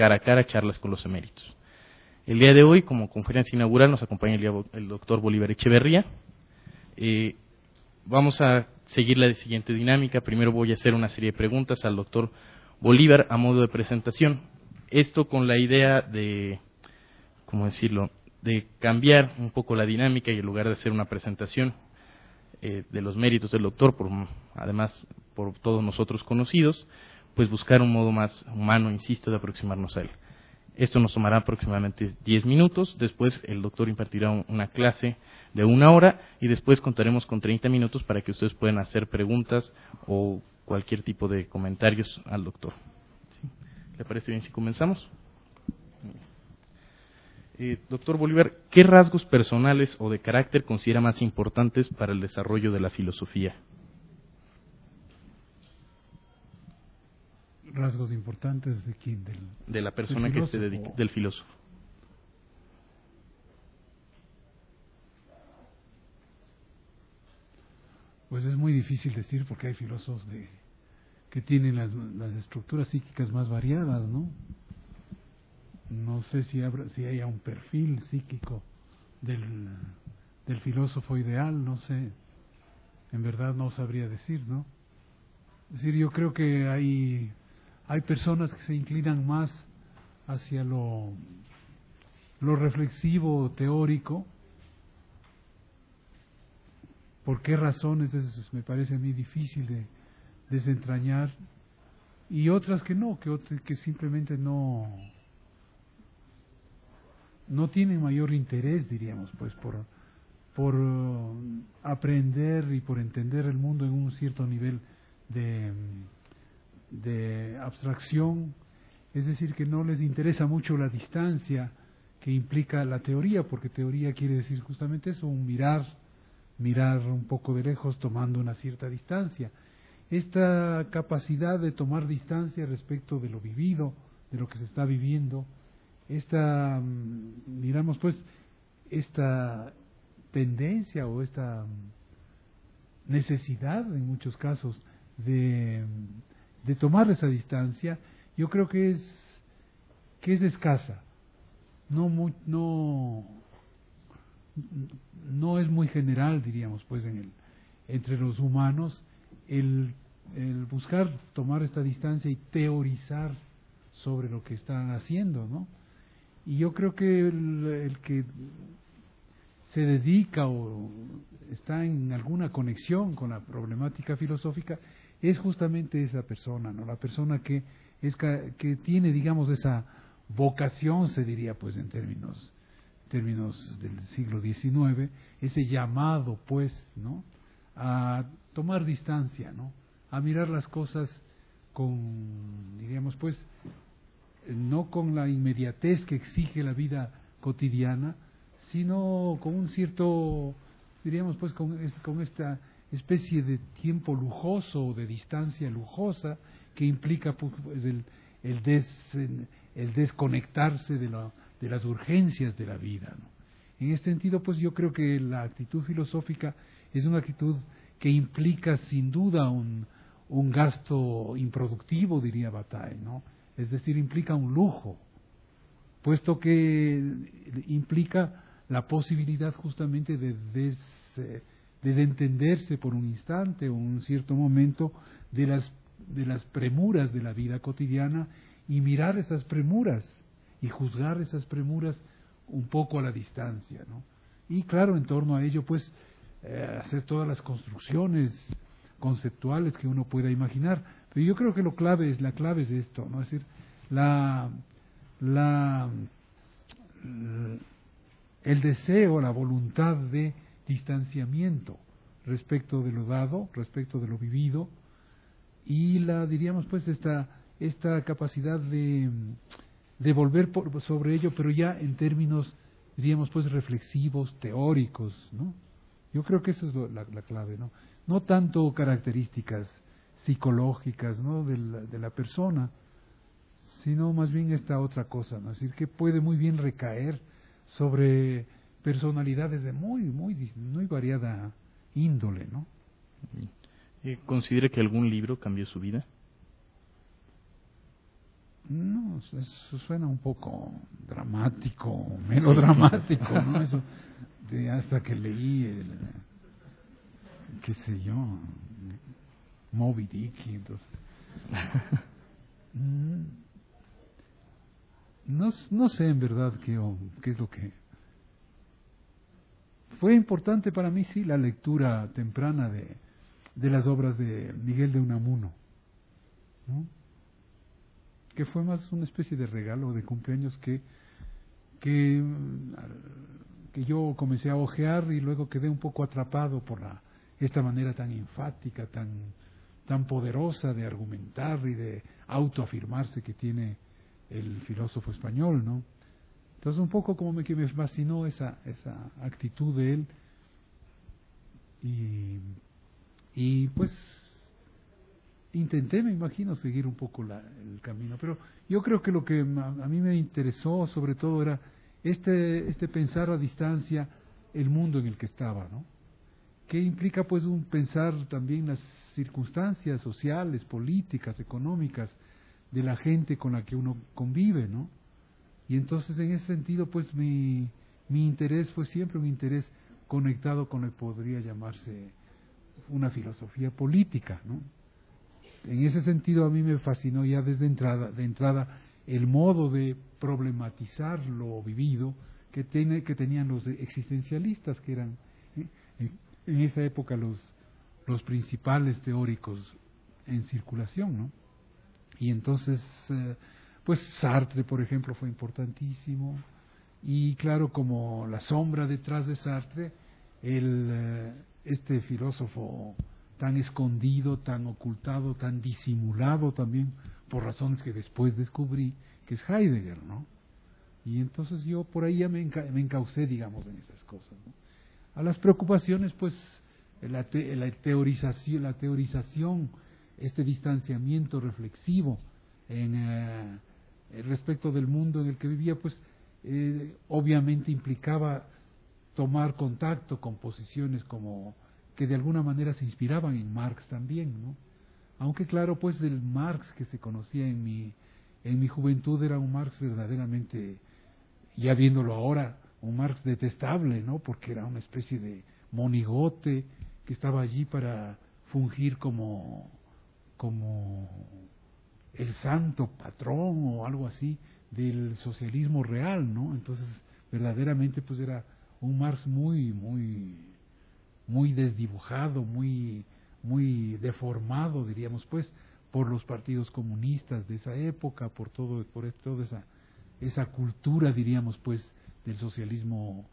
cara a cara, charlas con los eméritos. El día de hoy, como conferencia inaugural, nos acompaña el doctor Bolívar Echeverría. Vamos a seguir la siguiente dinámica. Primero voy a hacer una serie de preguntas al doctor Bolívar a modo de presentación. Esto con la idea de, ¿cómo decirlo?, de cambiar un poco la dinámica y en lugar de hacer una presentación de los méritos del doctor, además por todos nosotros conocidos, pues buscar un modo más humano, insisto, de aproximarnos a él. Esto nos tomará aproximadamente 10 minutos, después el doctor impartirá una clase de 1 hora y después contaremos con 30 minutos para que ustedes puedan hacer preguntas o cualquier tipo de comentarios al doctor. ¿Sí? ¿Le parece bien si comenzamos? Doctor Bolívar, ¿qué rasgos personales o de carácter considera más importantes para el desarrollo de la filosofía? ¿Rasgos importantes de quién? De la persona que se dedica, del filósofo. Pues es muy difícil decir porque hay filósofos que tienen las estructuras psíquicas más variadas, ¿no? No sé si haya un perfil psíquico del filósofo ideal, no sé. En verdad no sabría decir, ¿no? Es decir, yo creo que hay personas que se inclinan más hacia lo reflexivo, teórico. ¿Por qué razones? Eso me parece a mí difícil de desentrañar. Y otras que no, que simplemente no tienen mayor interés, diríamos, pues por aprender y por entender el mundo en un cierto nivel de abstracción, es decir, que no les interesa mucho la distancia que implica la teoría, porque teoría quiere decir justamente eso, un mirar un poco de lejos tomando una cierta distancia. Esta capacidad de tomar distancia respecto de lo vivido, de lo que se está viviendo, esta tendencia o esta necesidad en muchos casos de tomar esa distancia, yo creo que es escasa, no es muy general, diríamos, pues entre los humanos el buscar tomar esta distancia y teorizar sobre lo que están haciendo, ¿no? Y yo creo que el que se dedica o está en alguna conexión con la problemática filosófica es justamente esa persona, ¿no? La persona que tiene, digamos, esa vocación, se diría, pues en términos del siglo XIX, ese llamado, pues, ¿no?, a tomar distancia, ¿no?, a mirar las cosas con, diríamos, pues, no con la inmediatez que exige la vida cotidiana, sino con un cierto, diríamos, pues, con esta especie de tiempo lujoso o de distancia lujosa que implica, pues, el desconectarse de las urgencias de la vida, ¿no? En este sentido, pues yo creo que la actitud filosófica es una actitud que implica sin duda un gasto improductivo, diría Bataille, ¿no? Es decir, implica un lujo, puesto que implica la posibilidad justamente de desentenderse por un instante o un cierto momento de las premuras de la vida cotidiana y mirar esas premuras y juzgar esas premuras un poco a la distancia, ¿no? Y claro, en torno a ello, pues, hacer todas las construcciones conceptuales que uno pueda imaginar. Pero yo creo que la clave es esto, ¿no? Es decir, el deseo, la voluntad de distanciamiento respecto de lo dado, respecto de lo vivido, y diríamos, pues, esta capacidad de volver sobre ello, pero ya en términos, diríamos, pues, reflexivos, teóricos, ¿no? Yo creo que esa es la clave, ¿no? No tanto características psicológicas, ¿no?, de la persona, sino más bien esta otra cosa, ¿no? Es decir, que puede muy bien recaer sobre personalidades de muy variada índole, ¿no? ¿Considera que algún libro cambió su vida? No, eso suena un poco dramático, melodramático, ¿no? Eso hasta que leí qué sé yo, Moby Dick, y entonces no sé en verdad qué es lo que fue importante para mí. Sí, la lectura temprana de las obras de Miguel de Unamuno, ¿no? Que fue más una especie de regalo de cumpleaños que yo comencé a hojear y luego quedé un poco atrapado por esta manera tan enfática, tan poderosa de argumentar y de autoafirmarse que tiene el filósofo español, ¿no? Entonces un poco como que me fascinó esa actitud de él y pues intenté, me imagino, seguir un poco el camino, pero yo creo que lo que a mí me interesó sobre todo era este pensar a distancia el mundo en el que estaba, ¿no? Que implica pues un pensar también las circunstancias sociales, políticas, económicas de la gente con la que uno convive, ¿no? Y entonces en ese sentido pues mi interés fue siempre un interés conectado con lo que podría llamarse una filosofía política, ¿no? En ese sentido a mí me fascinó ya desde de entrada el modo de problematizar lo vivido que tenían los existencialistas, que eran en esa época los principales teóricos en circulación, ¿no? Y entonces pues Sartre, por ejemplo, fue importantísimo, y claro, como la sombra detrás de Sartre, este filósofo tan escondido, tan ocultado, tan disimulado también, por razones que después descubrí, que es Heidegger, ¿no? Y entonces yo por ahí ya me encaucé, digamos, en esas cosas, ¿no? A las preocupaciones, pues, la teorización, este distanciamiento reflexivo respecto del mundo en el que vivía, pues, obviamente implicaba tomar contacto con posiciones como que de alguna manera se inspiraban en Marx también, ¿no? Aunque claro, pues el Marx que se conocía en mi juventud era un Marx verdaderamente, ya viéndolo ahora, un Marx detestable, ¿no? Porque era una especie de monigote que estaba allí para fungir como el santo patrón o algo así del socialismo real, ¿no? Entonces, verdaderamente pues era un Marx muy desdibujado, muy deformado, diríamos pues, por los partidos comunistas de esa época, por toda esa cultura, diríamos pues, del socialismo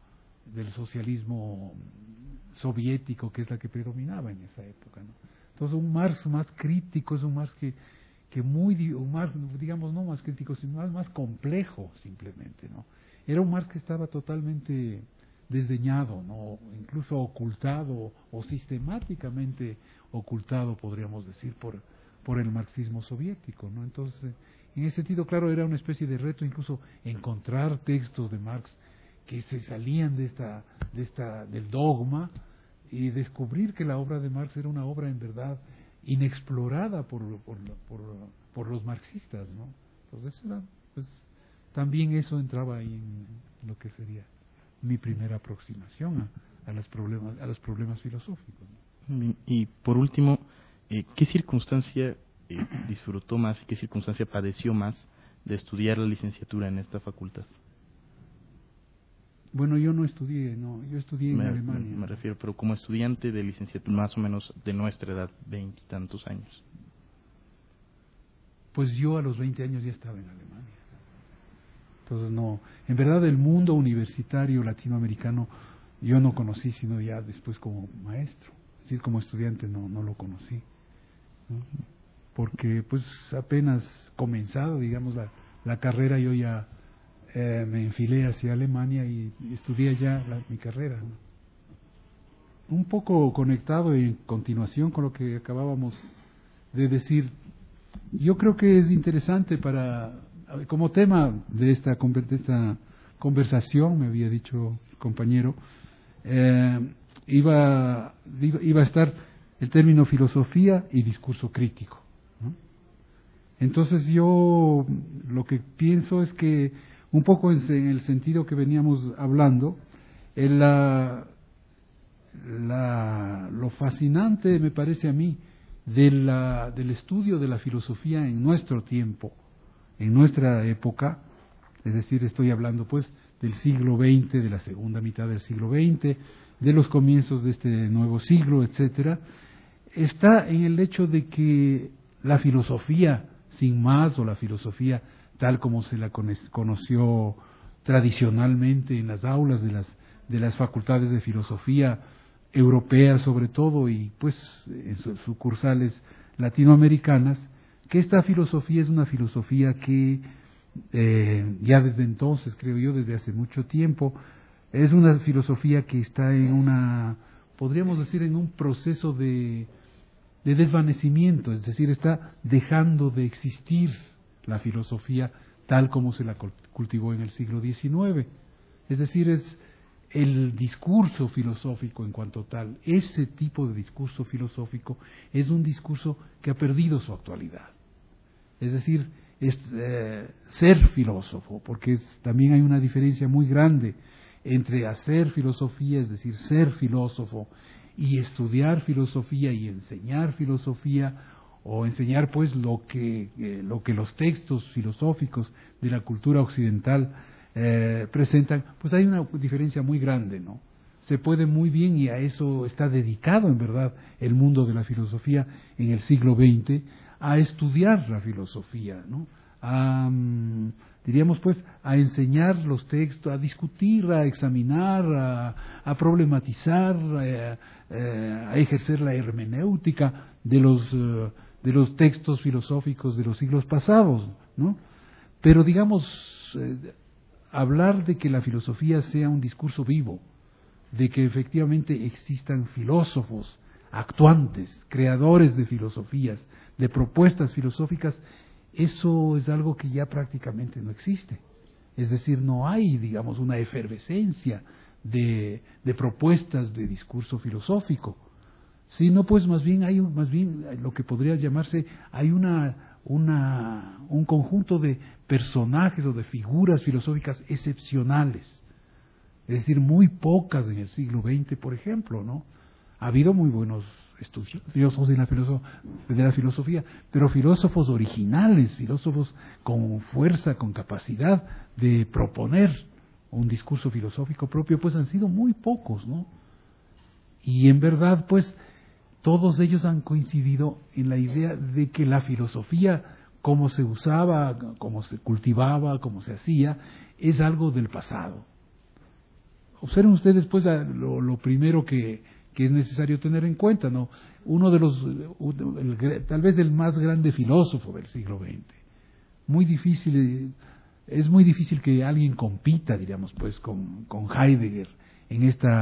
soviético, que es la que predominaba en esa época, ¿no? Entonces un Marx más crítico es un Marx un Marx, digamos, no más crítico, sino más complejo simplemente, ¿no? Era un Marx que estaba totalmente desdeñado, ¿no? Incluso ocultado o sistemáticamente ocultado, podríamos decir, por el marxismo soviético, ¿no? Entonces, en ese sentido, claro, era una especie de reto incluso encontrar textos de Marx que se salían del dogma y descubrir que la obra de Marx era una obra en verdad inexplorada por los marxistas, ¿no? Entonces, pues, también eso entraba ahí en lo que sería mi primera aproximación a los problemas filosóficos, ¿no? Y por último, ¿qué circunstancia disfrutó más y qué circunstancia padeció más de estudiar la licenciatura en esta facultad? Bueno, yo no estudié, yo estudié en Alemania. Me refiero, pero como estudiante de licenciatura, más o menos de nuestra edad, 20 y tantos años. Pues yo a los 20 años ya estaba en Alemania. Entonces no, en verdad el mundo universitario latinoamericano yo no conocí, sino ya después como maestro. Es decir, como estudiante no lo conocí, ¿no? Porque pues apenas comenzado, digamos, la carrera, yo ya me enfilé hacia Alemania y estudié ya mi carrera, ¿no? Un poco conectado en continuación con lo que acabábamos de decir, yo creo que es interesante como tema de esta conversación, me había dicho el compañero, iba a estar el término filosofía y discurso crítico, ¿no? Entonces yo lo que pienso es que, un poco en el sentido que veníamos hablando, lo fascinante me parece a mí del estudio de la filosofía en nuestro tiempo, en nuestra época, es decir, estoy hablando pues del siglo XX, de la segunda mitad del siglo XX, de los comienzos de este nuevo siglo, etcétera, está en el hecho de que la filosofía sin más, o la filosofía tal como se la conoció tradicionalmente en las aulas de las facultades de filosofía europeas sobre todo, y pues en sus sucursales latinoamericanas, que esta filosofía es una filosofía que ya desde entonces, creo yo, desde hace mucho tiempo, es una filosofía que está podríamos decir, en un proceso de desvanecimiento, es decir, está dejando de existir la filosofía tal como se la cultivó en el siglo XIX. Es decir, es el discurso filosófico en cuanto tal. Ese tipo de discurso filosófico es un discurso que ha perdido su actualidad. Es decir, es ser filósofo, porque también hay una diferencia muy grande entre hacer filosofía, es decir, ser filósofo, y estudiar filosofía y enseñar filosofía, o enseñar pues lo que los textos filosóficos de la cultura occidental presentan. Pues hay una diferencia muy grande, ¿no? Se puede muy bien, y a eso está dedicado en verdad el mundo de la filosofía en el siglo XX, a estudiar la filosofía, ¿no? Diríamos pues a enseñar los textos, a discutir, a examinar, a problematizar, a ejercer la hermenéutica de los textos filosóficos de los siglos pasados, ¿no? Pero digamos, hablar de que la filosofía sea un discurso vivo, de que efectivamente existan filósofos actuantes, creadores de filosofías, de propuestas filosóficas, eso es algo que ya prácticamente no existe. Es decir, no hay, digamos, una efervescencia de propuestas de discurso filosófico, sino pues más bien hay lo que podría llamarse, hay un conjunto de personajes o de figuras filosóficas excepcionales, es decir, muy pocas en el siglo XX, por ejemplo, ¿no? Ha habido muy buenos estudiosos de la filosofía, pero filósofos originales, filósofos con fuerza, con capacidad de proponer un discurso filosófico propio, pues han sido muy pocos, ¿no? Y en verdad, pues, todos ellos han coincidido en la idea de que la filosofía, como se usaba, como se cultivaba, como se hacía, es algo del pasado. Observen ustedes, pues, lo primero que es necesario tener en cuenta, ¿no? Uno de tal vez el más grande filósofo del siglo XX. Es muy difícil que alguien compita, diríamos, pues, con Heidegger en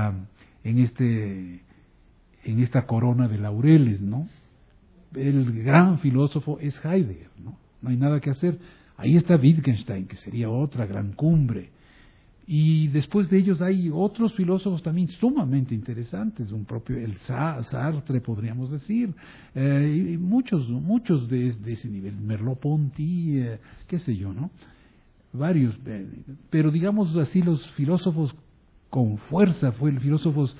esta corona de laureles, ¿no? El gran filósofo es Heidegger, ¿no? No hay nada que hacer. Ahí está Wittgenstein, que sería otra gran cumbre. Y después de ellos hay otros filósofos también sumamente interesantes, el Sartre, podríamos decir, y muchos de ese nivel, Merleau-Ponty, qué sé yo, ¿no? Varios, pero digamos así, los filósofos con fuerza, filósofos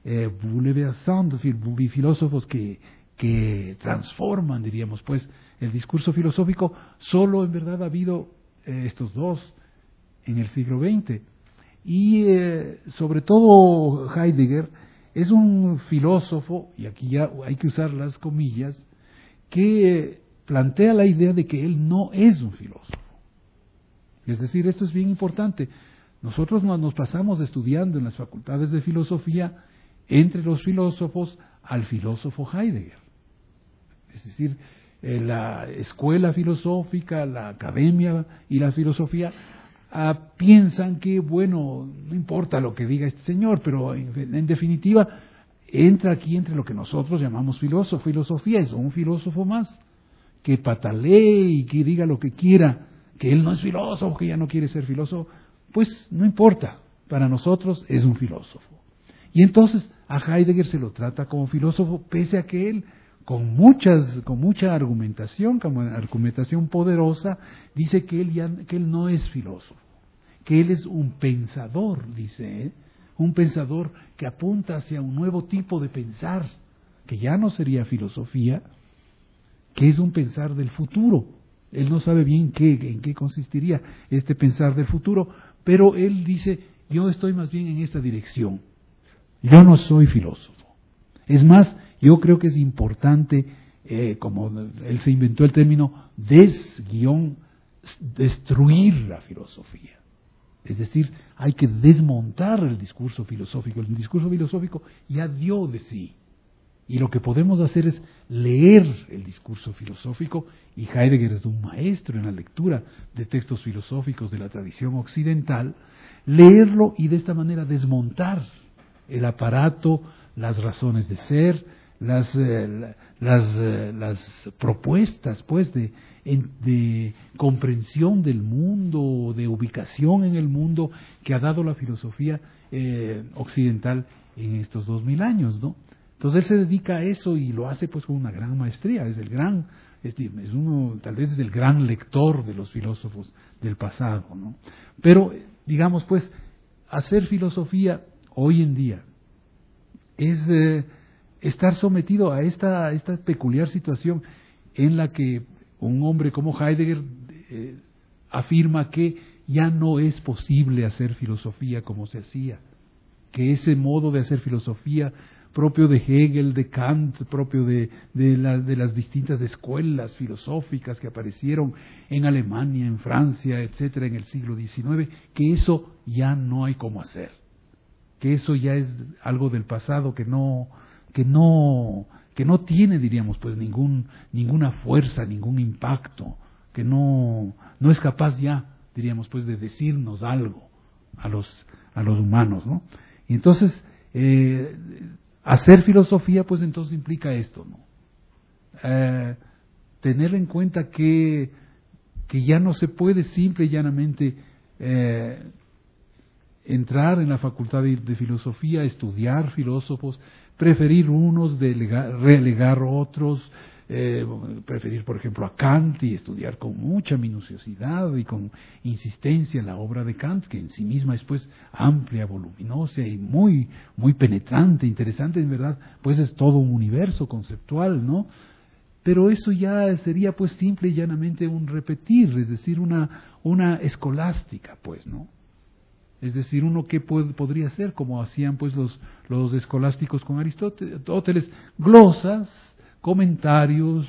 filósofos que transforman, diríamos, pues, el discurso filosófico, solo en verdad ha habido estos dos en el siglo XX. Y sobre todo Heidegger es un filósofo, y aquí ya hay que usar las comillas, que plantea la idea de que él no es un filósofo. Es decir, esto es bien importante. Nosotros nos pasamos estudiando en las facultades de filosofía entre los filósofos al filósofo Heidegger. Es decir, la escuela filosófica, la academia y la filosofía piensan que, bueno, no importa lo que diga este señor, pero en definitiva entra aquí entre lo que nosotros llamamos filosofía, es un filósofo más, que patalee y que diga lo que quiera, que él no es filósofo, que ya no quiere ser filósofo, pues no importa, para nosotros es un filósofo. Y entonces a Heidegger se lo trata como filósofo, pese a que él con mucha argumentación poderosa, dice que él no es filósofo, que él es un pensador, dice, un pensador que apunta hacia un nuevo tipo de pensar, que ya no sería filosofía, que es un pensar del futuro. Él no sabe bien en qué consistiría este pensar del futuro, pero él dice, yo estoy más bien en esta dirección. Yo no soy filósofo. Es más, yo creo que es importante, como él se inventó el término, destruir la filosofía. Es decir, hay que desmontar el discurso filosófico. El discurso filosófico ya dio de sí. Y lo que podemos hacer es leer el discurso filosófico, y Heidegger es un maestro en la lectura de textos filosóficos de la tradición occidental, leerlo y de esta manera desmontar el aparato, las razones de ser, las propuestas pues de comprensión del mundo, de ubicación en el mundo que ha dado la filosofía occidental en estos 2000 años, ¿no? Entonces él se dedica a eso y lo hace pues con una gran maestría. Es uno, tal vez es el gran lector de los filósofos del pasado, ¿no? Pero digamos pues, hacer filosofía hoy en día es estar sometido a esta peculiar situación en la que un hombre como Heidegger afirma que ya no es posible hacer filosofía como se hacía, que ese modo de hacer filosofía propio de Hegel, de Kant, propio de las distintas escuelas filosóficas que aparecieron en Alemania, en Francia, etcétera, en el siglo XIX, que eso ya no hay cómo hacer, que eso ya es algo del pasado que no tiene, diríamos, pues ninguna fuerza, ningún impacto, que no es capaz ya, diríamos, pues de decirnos algo a los humanos, ¿no? Y entonces hacer filosofía, pues entonces implica esto, ¿no? Tener en cuenta que ya no se puede simple y llanamente entrar en la facultad de filosofía, estudiar filósofos, preferir unos, relegar otros, preferir, por ejemplo, a Kant y estudiar con mucha minuciosidad y con insistencia la obra de Kant, que en sí misma es pues amplia, voluminosa y muy, muy penetrante, interesante, en verdad, pues es todo un universo conceptual, ¿no? Pero eso ya sería pues simple y llanamente un repetir, es decir, una escolástica, pues, ¿no? Es decir, uno que podría ser, como hacían pues los escolásticos con Aristóteles, glosas, comentarios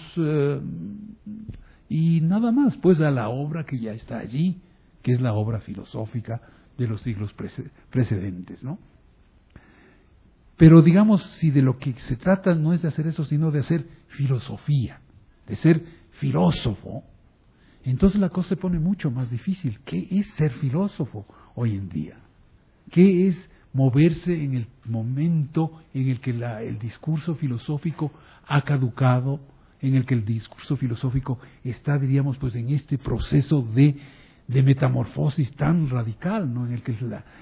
y nada más, pues a la obra que ya está allí, que es la obra filosófica de los siglos precedentes, ¿no? Pero digamos, si de lo que se trata no es de hacer eso, sino de hacer filosofía, de ser filósofo, entonces la cosa se pone mucho más difícil. ¿Qué es ser filósofo hoy en día? ¿Qué es moverse en el momento en el que el discurso filosófico ha caducado, en el que el discurso filosófico está, diríamos, pues en este proceso de metamorfosis tan radical, ¿no? En el que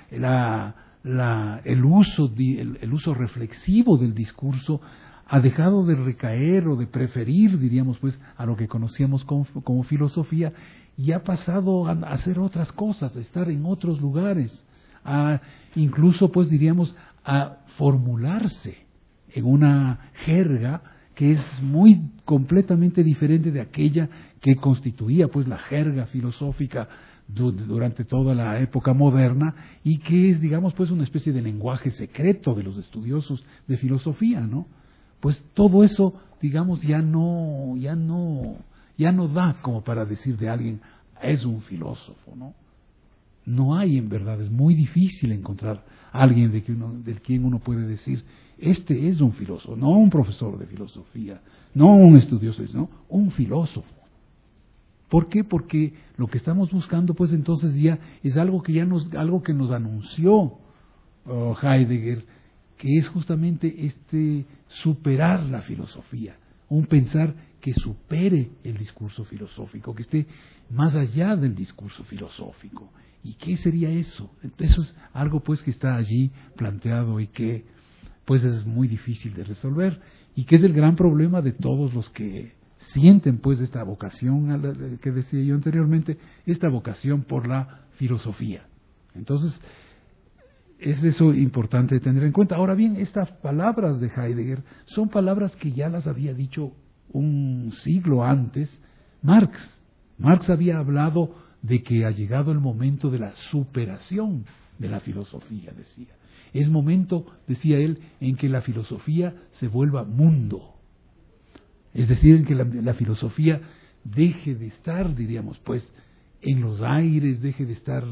el uso reflexivo del discurso ha dejado de recaer o de preferir, diríamos, pues, a lo que conocíamos como filosofía, y ha pasado a hacer otras cosas, a estar en otros lugares, incluso, pues, diríamos, a formularse en una jerga que es muy completamente diferente de aquella que constituía, pues, la jerga filosófica durante toda la época moderna, y que es, digamos, pues, una especie de lenguaje secreto de los estudiosos de filosofía, ¿no? Pues todo eso, digamos, ya no da como para decir de alguien, es un filósofo, ¿no? No hay, en verdad, es muy difícil encontrar a alguien del quien uno puede decir, este es un filósofo, no un profesor de filosofía, no un estudioso, no, un filósofo. ¿Por qué? Porque lo que estamos buscando, pues entonces ya es algo que nos anunció Heidegger, que es justamente superar la filosofía, un pensar que supere el discurso filosófico, que esté más allá del discurso filosófico. ¿Y qué sería eso? Eso es algo pues que está allí planteado y que pues es muy difícil de resolver. y que es el gran problema de todos los que sienten pues esta vocación que decía yo anteriormente, esta vocación por la filosofía. Entonces, es eso importante tener en cuenta. Ahora bien, estas palabras de Heidegger son palabras que ya las había dicho un siglo antes Marx. Marx había hablado de que ha llegado el momento de la superación de la filosofía, decía. Es momento, decía él, en que la filosofía se vuelva mundo. Es decir, en que la filosofía deje de estar, diríamos, pues, en los aires, deje de estar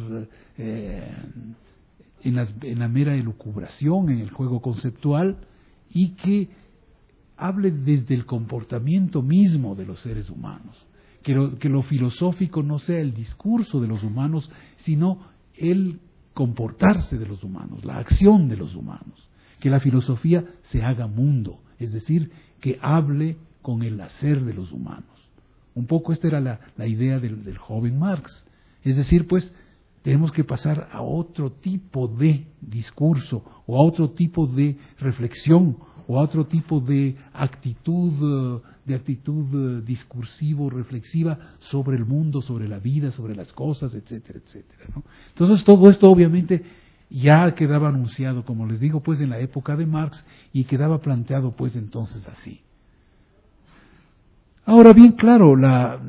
en la mera elucubración, en el juego conceptual, y que hable desde el comportamiento mismo de los seres humanos. Que lo filosófico no sea el discurso de los humanos, sino el comportarse de los humanos, la acción de los humanos. Que la filosofía se haga mundo, es decir, que hable con el hacer de los humanos. Un poco esta era la idea del joven Marx. Es decir, pues, tenemos que pasar a otro tipo de discurso, o a otro tipo de reflexión, o a otro tipo de actitud discursivo, reflexiva sobre el mundo, sobre la vida, sobre las cosas, etcétera, etcétera, ¿no? Entonces todo esto obviamente ya quedaba anunciado, como les digo, pues en la época de Marx, y quedaba planteado pues entonces así. Ahora bien, claro, la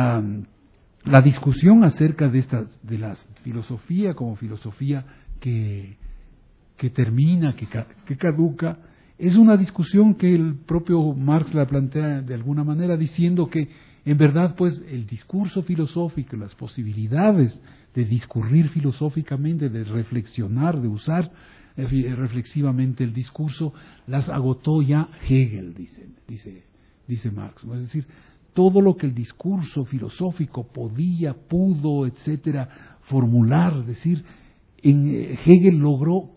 discusión acerca de la filosofía como filosofía que termina, que caduca, es una discusión que el propio Marx la plantea de alguna manera, diciendo que en verdad pues el discurso filosófico, las posibilidades de discurrir filosóficamente, de reflexionar, de usar reflexivamente el discurso, las agotó ya Hegel, dice Marx, ¿no? Es decir, todo lo que el discurso filosófico pudo, etcétera, formular, decir, Hegel logró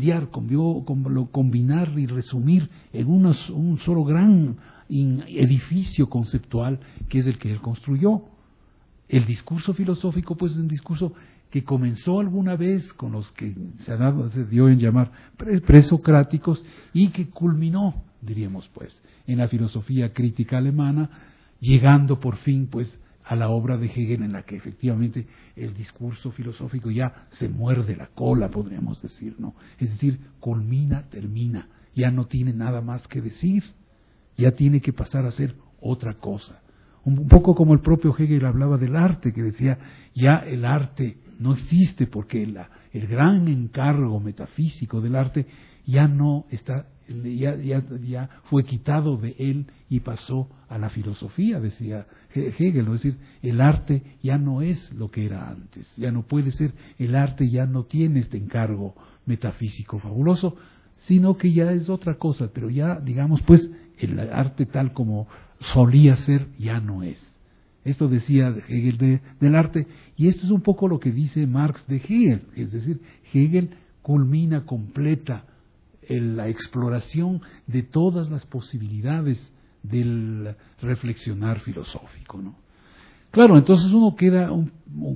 combinar y resumir en un solo gran edificio conceptual que es el que él construyó. El discurso filosófico, pues, es un discurso que comenzó alguna vez con los que se dio en llamar presocráticos y que culminó, diríamos, pues, en la filosofía crítica alemana, llegando por fin, pues, a la obra de Hegel, en la que efectivamente el discurso filosófico ya se muerde la cola, podríamos decir, ¿no? Es decir, culmina, termina, ya no tiene nada más que decir, ya tiene que pasar a ser otra cosa. Un poco como el propio Hegel hablaba del arte, que decía, ya el arte no existe porque el gran encargo metafísico del arte ya no está, ya fue quitado de él y pasó a la filosofía, decía Hegel, es decir, el arte ya no es lo que era antes, ya no puede ser, el arte ya no tiene este encargo metafísico fabuloso, sino que ya es otra cosa, pero ya, digamos, pues, el arte tal como solía ser ya no es. Esto decía Hegel del arte, y esto es un poco lo que dice Marx de Hegel, es decir, Hegel culmina, completa la exploración de todas las posibilidades del reflexionar filosófico, ¿no? Claro, entonces uno queda un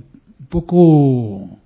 poco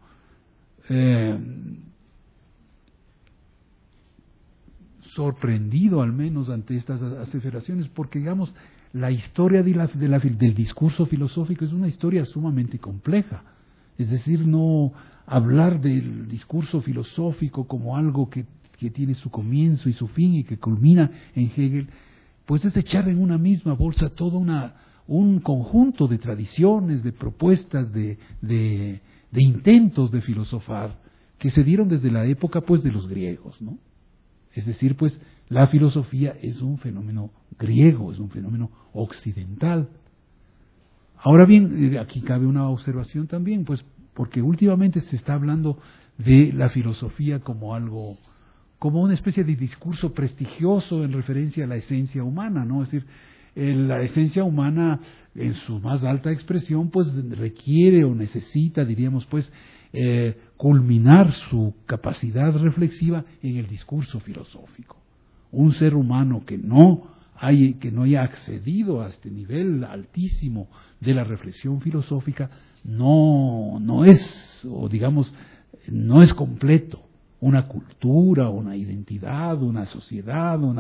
sorprendido al menos ante estas aseveraciones, porque digamos, la historia del discurso filosófico es una historia sumamente compleja. Es decir, no hablar del discurso filosófico como algo que tiene su comienzo y su fin y que culmina en Hegel, pues es echar en una misma bolsa todo un conjunto de tradiciones, de propuestas, de intentos de filosofar que se dieron desde la época pues de los griegos, ¿no? Es decir, pues la filosofía es un fenómeno griego, es un fenómeno occidental. Ahora bien, aquí cabe una observación también, pues porque últimamente se está hablando de la filosofía como algo, como una especie de discurso prestigioso en referencia a la esencia humana, ¿no? Es decir, la esencia humana en su más alta expresión pues requiere o necesita, diríamos pues, culminar su capacidad reflexiva en el discurso filosófico. Un ser humano que no haya accedido a este nivel altísimo de la reflexión filosófica no es, o digamos, no es completo. Una cultura, una identidad, una sociedad, una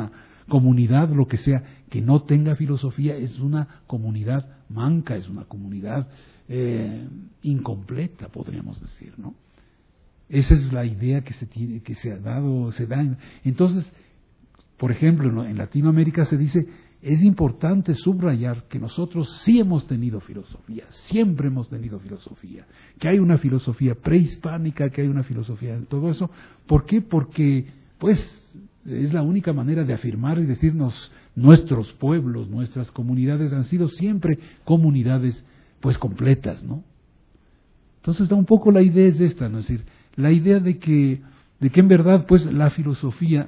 comunidad, lo que sea, que no tenga filosofía, es una comunidad manca, es una comunidad incompleta, podríamos decir, ¿no? Esa es la idea que se da. Entonces, por ejemplo, en Latinoamérica se dice, es importante subrayar que nosotros sí hemos tenido filosofía, siempre hemos tenido filosofía, que hay una filosofía prehispánica, que hay una filosofía en todo eso. ¿Por qué? Porque, pues, es la única manera de afirmar y decirnos, nuestros pueblos, nuestras comunidades han sido siempre comunidades, pues, completas, ¿no? Entonces, da un poco la idea es esta, ¿no? Es decir, la idea de que en verdad, pues, la filosofía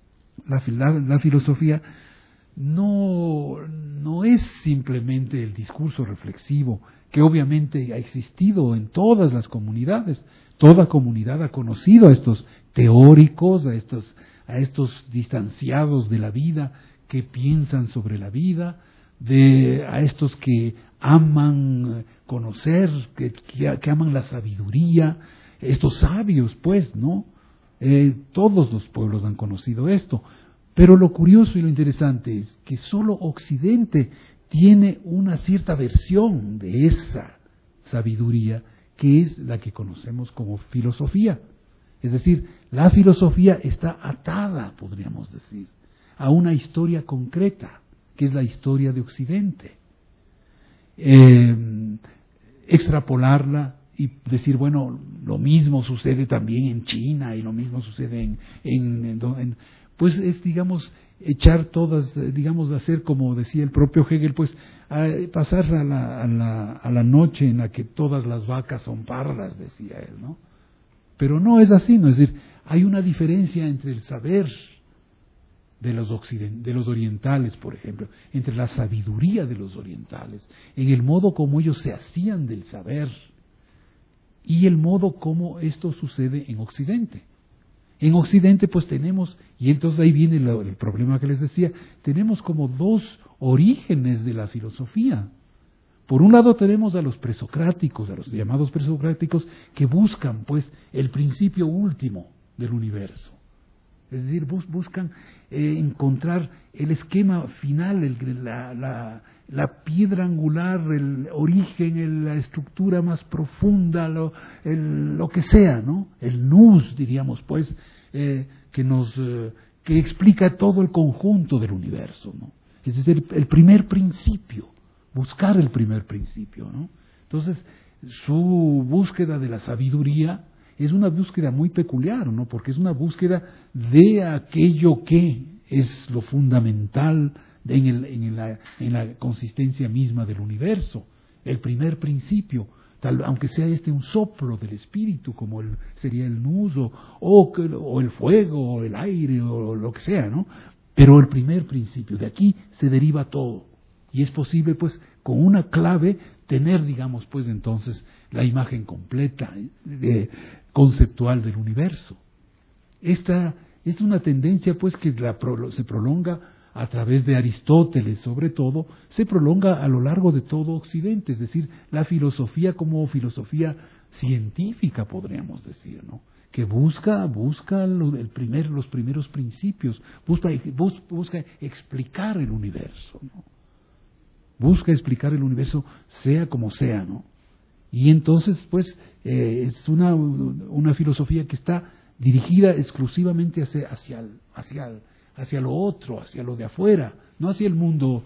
no es simplemente el discurso reflexivo, que obviamente ha existido en todas las comunidades. Toda comunidad ha conocido a estos teóricos, a estos distanciados de la vida, que piensan sobre la vida, a estos que aman conocer, que aman la sabiduría, estos sabios, pues, ¿no? Todos los pueblos han conocido esto. Pero lo curioso y lo interesante es que solo Occidente tiene una cierta versión de esa sabiduría, que es la que conocemos como filosofía. Es decir, la filosofía está atada, podríamos decir, a una historia concreta, que es la historia de Occidente. Extrapolarla y decir, bueno, lo mismo sucede también en China y lo mismo sucede pues es, digamos, echar todas, digamos, hacer como decía el propio Hegel, pues pasar a la noche en la que todas las vacas son pardas, decía él, ¿no? Pero no es así, ¿no? Es decir, hay una diferencia entre el saber de los orientales, por ejemplo, entre la sabiduría de los orientales, en el modo como ellos se hacían del saber, y el modo como esto sucede en Occidente. En Occidente pues tenemos, y entonces ahí viene el problema que les decía, tenemos como dos orígenes de la filosofía. Por un lado tenemos a los presocráticos, a los llamados presocráticos, que buscan pues el principio último del universo. Es decir, buscan encontrar el esquema final, la piedra angular, el origen, la estructura más profunda, lo que sea, ¿no? El nous, diríamos, pues, que explica todo el conjunto del universo, ¿no? Es decir, el primer principio, buscar el primer principio, ¿no? Entonces, su búsqueda de la sabiduría es una búsqueda muy peculiar, ¿no? Porque es una búsqueda de aquello que es lo fundamental en la consistencia misma del universo, el primer principio, aunque sea un soplo del espíritu, como sería el nous, o el fuego, o el aire, o lo que sea, ¿no? Pero el primer principio, de aquí se deriva todo, y es posible, pues, con una clave, tener, digamos, pues, entonces, la imagen completa, conceptual del universo. Esta es una tendencia, pues, que se prolonga a través de Aristóteles, sobre todo, se prolonga a lo largo de todo Occidente, es decir, la filosofía como filosofía científica, podríamos decir, ¿no? Que busca los primeros principios, busca explicar el universo, ¿no? Busca explicar el universo sea como sea, ¿no? Y entonces, pues, es una filosofía que está dirigida exclusivamente hacia lo otro, hacia lo de afuera, no hacia el mundo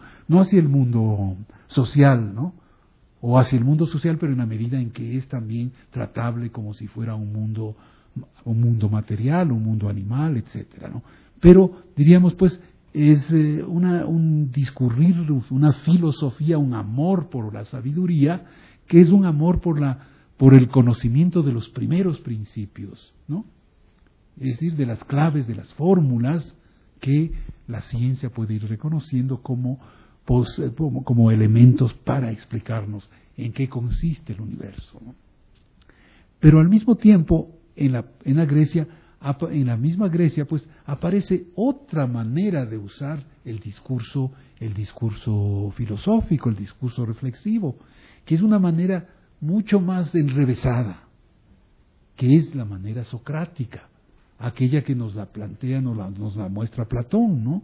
social, ¿no? O hacia el mundo social, pero en la medida en que es también tratable como si fuera un mundo material, un mundo animal, etcétera, ¿no? Pero diríamos, pues, es un discurrir, una filosofía, un amor por la sabiduría, que es un amor por el conocimiento de los primeros principios, ¿no? Es decir, de las claves, de las fórmulas que la ciencia puede ir reconociendo como elementos para explicarnos en qué consiste el universo, ¿no? Pero al mismo tiempo, en la misma Grecia, pues, aparece otra manera de usar el discurso filosófico, el discurso reflexivo, que es una manera mucho más enrevesada, que es la manera socrática, aquella que nos la plantea, nos la muestra Platón, ¿no?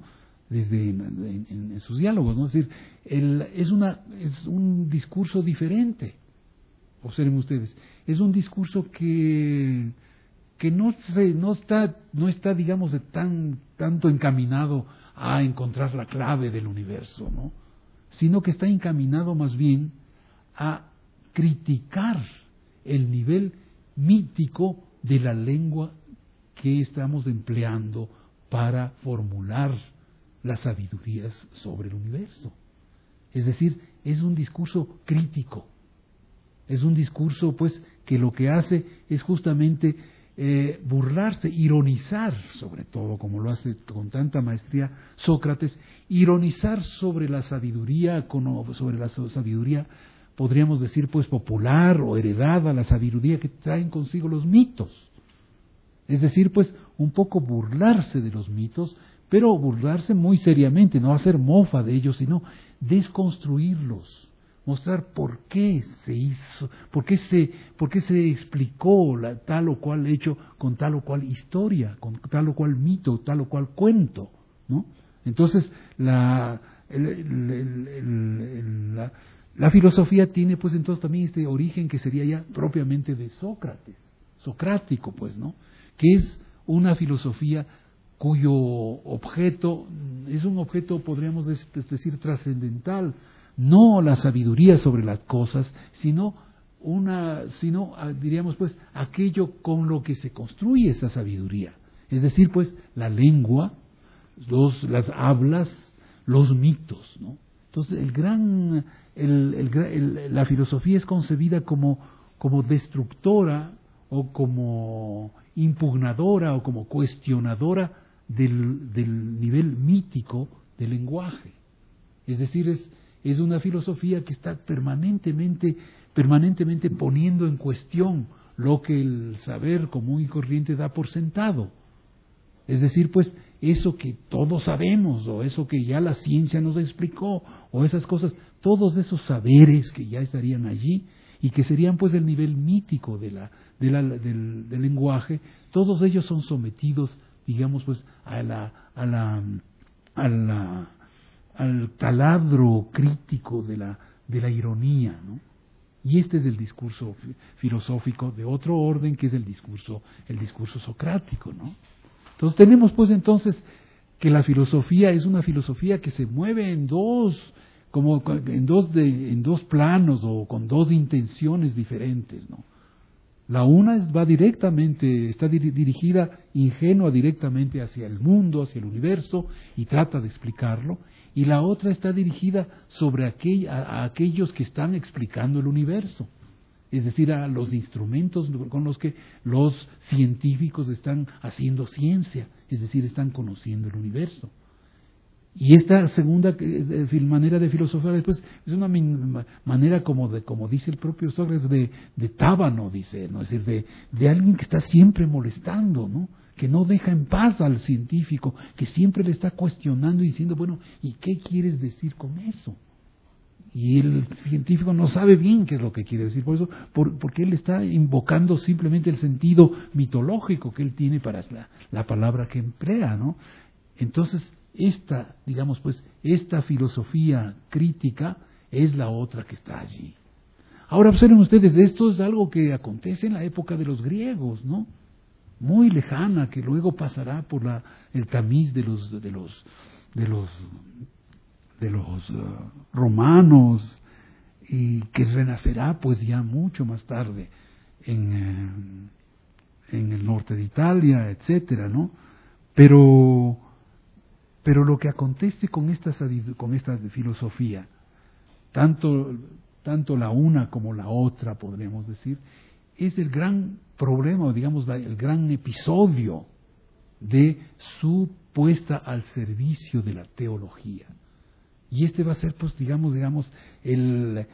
en sus diálogos, ¿no? Es decir, es un discurso diferente. Observen ustedes, es un discurso que no está, digamos, tanto encaminado a encontrar la clave del universo, ¿no? Sino que está encaminado más bien a criticar el nivel mítico de la lengua que estamos empleando para formular las sabidurías sobre el universo. Es decir, es un discurso crítico, es un discurso pues que lo que hace es justamente burlarse, ironizar, sobre todo como lo hace con tanta maestría Sócrates, ironizar sobre la sabiduría, podríamos decir pues popular o heredada, la sabiduría que traen consigo los mitos. Es decir, pues un poco burlarse de los mitos, pero burlarse muy seriamente, no hacer mofa de ellos, sino desconstruirlos, mostrar por qué se hizo, por qué se explicó tal o cual hecho con tal o cual historia, con tal o cual mito, tal o cual cuento, ¿no? Entonces la filosofía tiene pues entonces también este origen que sería ya propiamente de Sócrates, socrático pues, ¿no? Que es una filosofía cuyo objeto es un objeto, podríamos decir, trascendental, no la sabiduría sobre las cosas, sino diríamos pues aquello con lo que se construye esa sabiduría, es decir pues la lengua, las hablas, los mitos, ¿no? Entonces la filosofía es concebida como destructora o como impugnadora o como cuestionadora del nivel mítico del lenguaje. Es decir, es una filosofía que está permanentemente poniendo en cuestión lo que el saber común y corriente da por sentado. Es decir, pues eso que todos sabemos, o eso que ya la ciencia nos explicó, o esas cosas, todos esos saberes que ya estarían allí y que serían pues el nivel mítico del lenguaje, todos ellos son sometidos, digamos pues, al taladro crítico de la ironía, ¿no? Y este es el discurso filosófico de otro orden, que es el discurso socrático, ¿no? Entonces tenemos pues entonces que la filosofía es una filosofía que se mueve en dos planos o con dos intenciones diferentes, ¿no? La una está dirigida ingenua directamente hacia el mundo, hacia el universo, y trata de explicarlo, y la otra está dirigida sobre a aquellos que están explicando el universo, es decir, a los instrumentos con los que los científicos están haciendo ciencia, es decir, están conociendo el universo. Y esta segunda manera de filosofar después es una manera como dice el propio Sócrates, de tábano, dice, ¿no? Es decir, de alguien que está siempre molestando, ¿no? Que no deja en paz al científico, que siempre le está cuestionando y diciendo, bueno, ¿y qué quieres decir con eso? Y el científico no sabe bien qué es lo que quiere decir, por eso, porque él está invocando simplemente el sentido mitológico que él tiene para la palabra que emplea, ¿no? Entonces, esta filosofía crítica es la otra que está allí. Ahora observen ustedes, esto es algo que acontece en la época de los griegos, ¿no? Muy lejana, que luego pasará por el tamiz de los romanos, y que renacerá pues ya mucho más tarde en el norte de Italia, etcétera, ¿no? Pero lo que acontece con esta filosofía, tanto la una como la otra, podríamos decir, es el gran problema, o digamos el gran episodio de su puesta al servicio de la teología. Y este va a ser, pues, digamos, el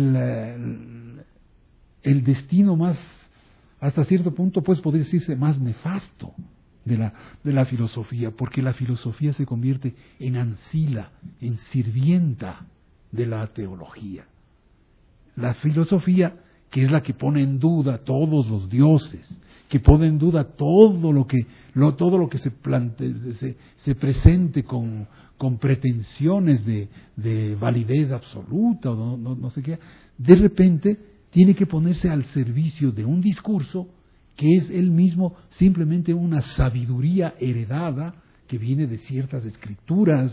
destino más, hasta cierto punto, pues, podría decirse más nefasto de la filosofía, porque la filosofía se convierte en ancila, en sirvienta de la teología. La filosofía, que es la que pone en duda todos los dioses, que pone en duda todo lo que se presente con pretensiones de validez absoluta o no sé qué, de repente tiene que ponerse al servicio de un discurso que es él mismo simplemente una sabiduría heredada que viene de ciertas escrituras,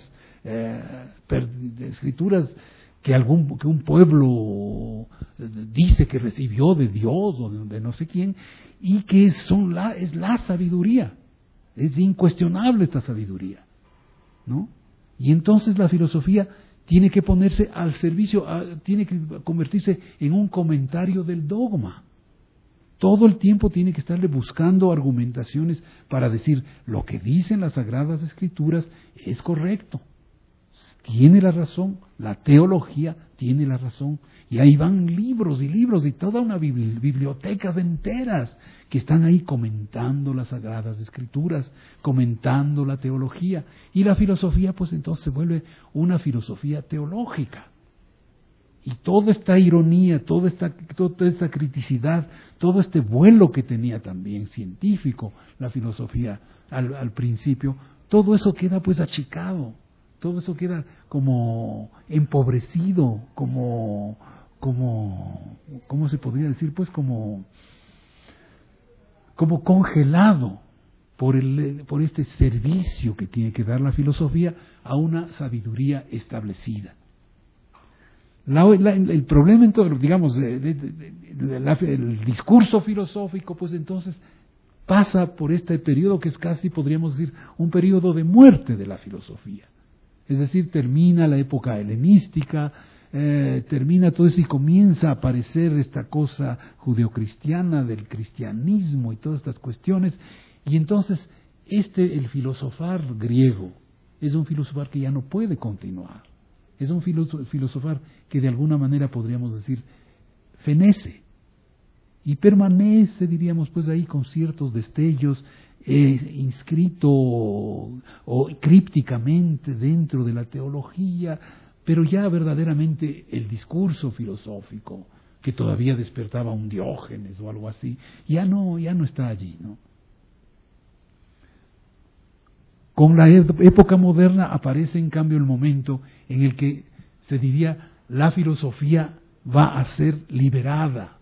que un pueblo dice que recibió de Dios o de no sé quién, y que es la sabiduría, es incuestionable esta sabiduría, ¿no? Y entonces la filosofía tiene que ponerse al servicio, tiene que convertirse en un comentario del dogma. Todo el tiempo tiene que estarle buscando argumentaciones para decir lo que dicen las Sagradas Escrituras es correcto. Tiene la razón, la teología tiene la razón, y ahí van libros y libros y toda una bibliotecas enteras que están ahí comentando las Sagradas Escrituras, comentando la teología, y la filosofía pues entonces se vuelve una filosofía teológica. Y toda esta ironía, toda esta criticidad, todo este vuelo que tenía también científico la filosofía al principio, todo eso queda pues achicado. Todo eso queda como empobrecido, ¿cómo se podría decir? Pues como congelado por este servicio que tiene que dar la filosofía a una sabiduría establecida. El problema, entonces, digamos, el discurso filosófico, pues entonces pasa por este periodo que es casi, podríamos decir, un periodo de muerte de la filosofía. Es decir, termina la época helenística, termina todo eso y comienza a aparecer esta cosa judeocristiana del cristianismo y todas estas cuestiones. Y entonces el filosofar griego es un filosofar que ya no puede continuar. Es un filosofar que de alguna manera podríamos decir fenece y permanece, diríamos, pues ahí con ciertos destellos, inscrito o crípticamente dentro de la teología, pero ya verdaderamente el discurso filosófico que todavía despertaba un Diógenes o algo así, ya no está allí, ¿no? Con la época moderna aparece en cambio el momento en el que se diría la filosofía va a ser liberada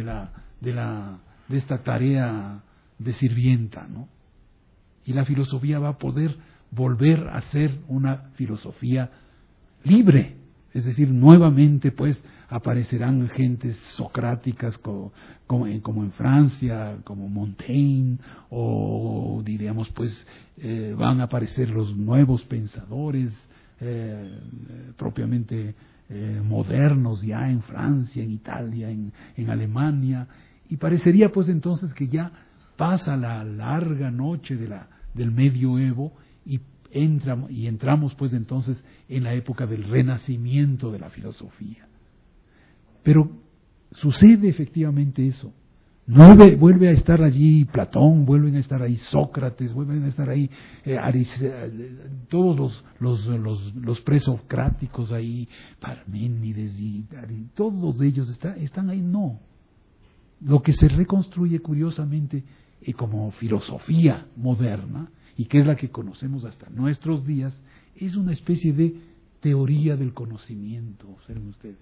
de esta tarea de sirvienta, ¿no? Y la filosofía va a poder volver a ser una filosofía libre, es decir, nuevamente pues aparecerán gentes socráticas como en Francia, como Montaigne, o diríamos pues van a aparecer los nuevos pensadores propiamente modernos ya en Francia, en Italia, en Alemania, y parecería pues entonces que ya pasa la larga noche del medioevo y entramos pues entonces en la época del renacimiento de la filosofía. Pero sucede efectivamente eso. Vuelve a estar allí Platón, vuelven a estar ahí Sócrates, vuelven a estar ahí todos los presocráticos ahí, Parménides y todos ellos están ahí. No. Lo que se reconstruye curiosamente como filosofía moderna, y que es la que conocemos hasta nuestros días, es una especie de teoría del conocimiento, observen ustedes.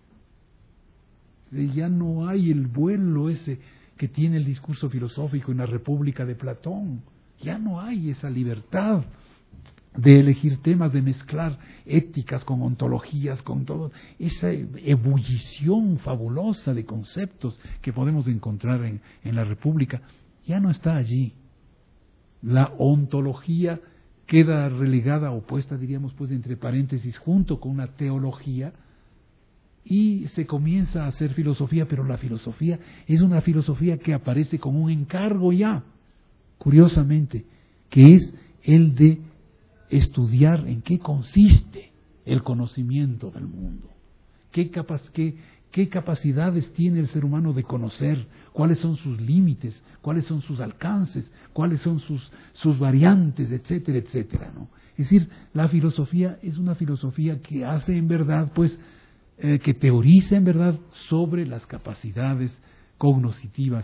Ya no hay el vuelo ese que tiene el discurso filosófico en la República de Platón, ya no hay esa libertad de elegir temas, de mezclar éticas con ontologías, con todo, esa ebullición fabulosa de conceptos que podemos encontrar en la República, ya no está allí. La ontología queda relegada o puesta, diríamos, pues entre paréntesis, junto con una teología, y se comienza a hacer filosofía, pero la filosofía es una filosofía que aparece como un encargo ya, curiosamente, que es el de estudiar en qué consiste el conocimiento del mundo, qué capacidades tiene el ser humano de conocer, cuáles son sus límites, cuáles son sus alcances, cuáles son sus variantes, etcétera, etcétera, ¿no? Es decir, la filosofía es una filosofía que hace en verdad, pues, que teoriza en verdad sobre las capacidades cognitivas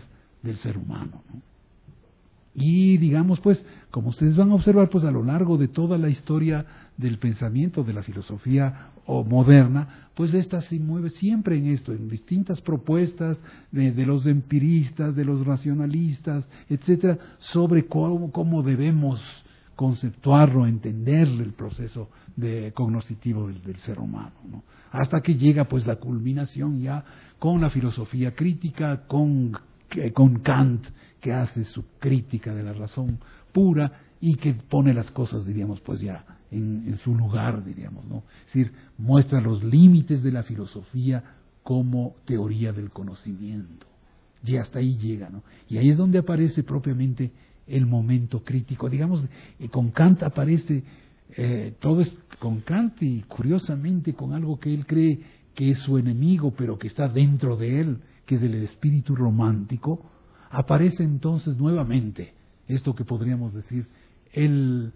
del ser humano, ¿no? Y digamos, pues, como ustedes van a observar, pues a lo largo de toda la historia del pensamiento de la filosofía moderna, pues esta se mueve siempre en esto, en distintas propuestas de los empiristas, de los racionalistas, etcétera, sobre cómo debemos conceptuar o entender el proceso cognoscitivo del ser humano, ¿no? Hasta que llega pues la culminación ya con la filosofía crítica, con Kant, que hace su crítica de la razón pura y que pone las cosas, diríamos, pues ya en su lugar, diríamos, ¿no? Es decir, muestra los límites de la filosofía como teoría del conocimiento. Y hasta ahí llega, ¿no? Y ahí es donde aparece propiamente el momento crítico. Digamos, con Kant aparece todo es con Kant y curiosamente con algo que él cree que es su enemigo, pero que está dentro de él, que es el espíritu romántico. Aparece entonces nuevamente esto que podríamos decir el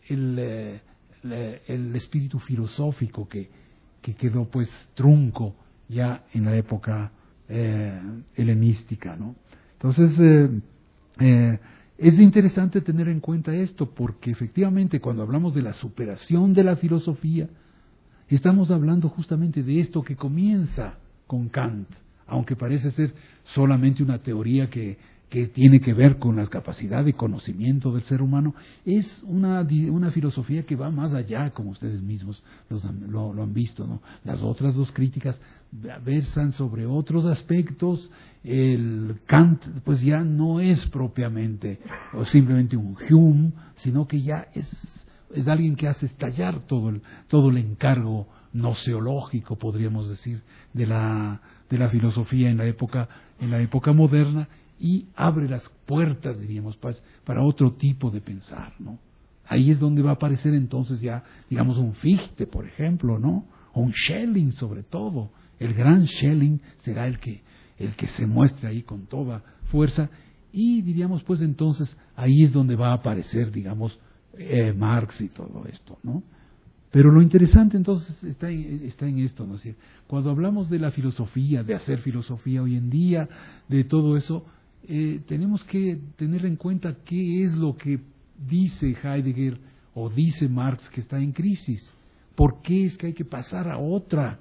espíritu filosófico que quedó pues trunco ya en la época helenística, ¿no? Entonces es interesante tener en cuenta esto porque efectivamente cuando hablamos de la superación de la filosofía estamos hablando justamente de esto que comienza con Kant, aunque parece ser solamente una teoría que tiene que ver con la capacidad de conocimiento del ser humano, es una filosofía que va más allá, como ustedes mismos lo han visto, ¿no? Las otras dos críticas versan sobre otros aspectos. El Kant pues ya no es propiamente o simplemente un Hume, sino que ya es alguien que hace estallar todo el encargo gnoseológico, podríamos decir, de la filosofía en la época moderna, y abre las puertas, diríamos, para otro tipo de pensar, ¿no? Ahí es donde va a aparecer entonces ya, digamos, un Fichte, por ejemplo, ¿no? O un Schelling, sobre todo. El gran Schelling será el que se muestre ahí con toda fuerza, y diríamos, pues entonces, ahí es donde va a aparecer, digamos, Marx y todo esto, ¿no? Pero lo interesante entonces está en esto, ¿no? Es decir, cuando hablamos de la filosofía, de hacer filosofía hoy en día, de todo eso, tenemos que tener en cuenta qué es lo que dice Heidegger o dice Marx que está en crisis. ¿Por qué es que hay que pasar a otra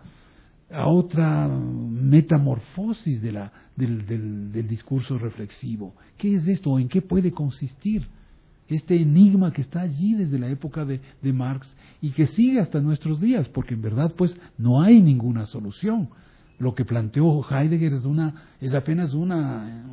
metamorfosis del discurso reflexivo? ¿Qué es esto? ¿En qué puede consistir este enigma que está allí desde la época de Marx y que sigue hasta nuestros días? Porque en verdad pues no hay ninguna solución. Lo que planteó Heidegger es apenas una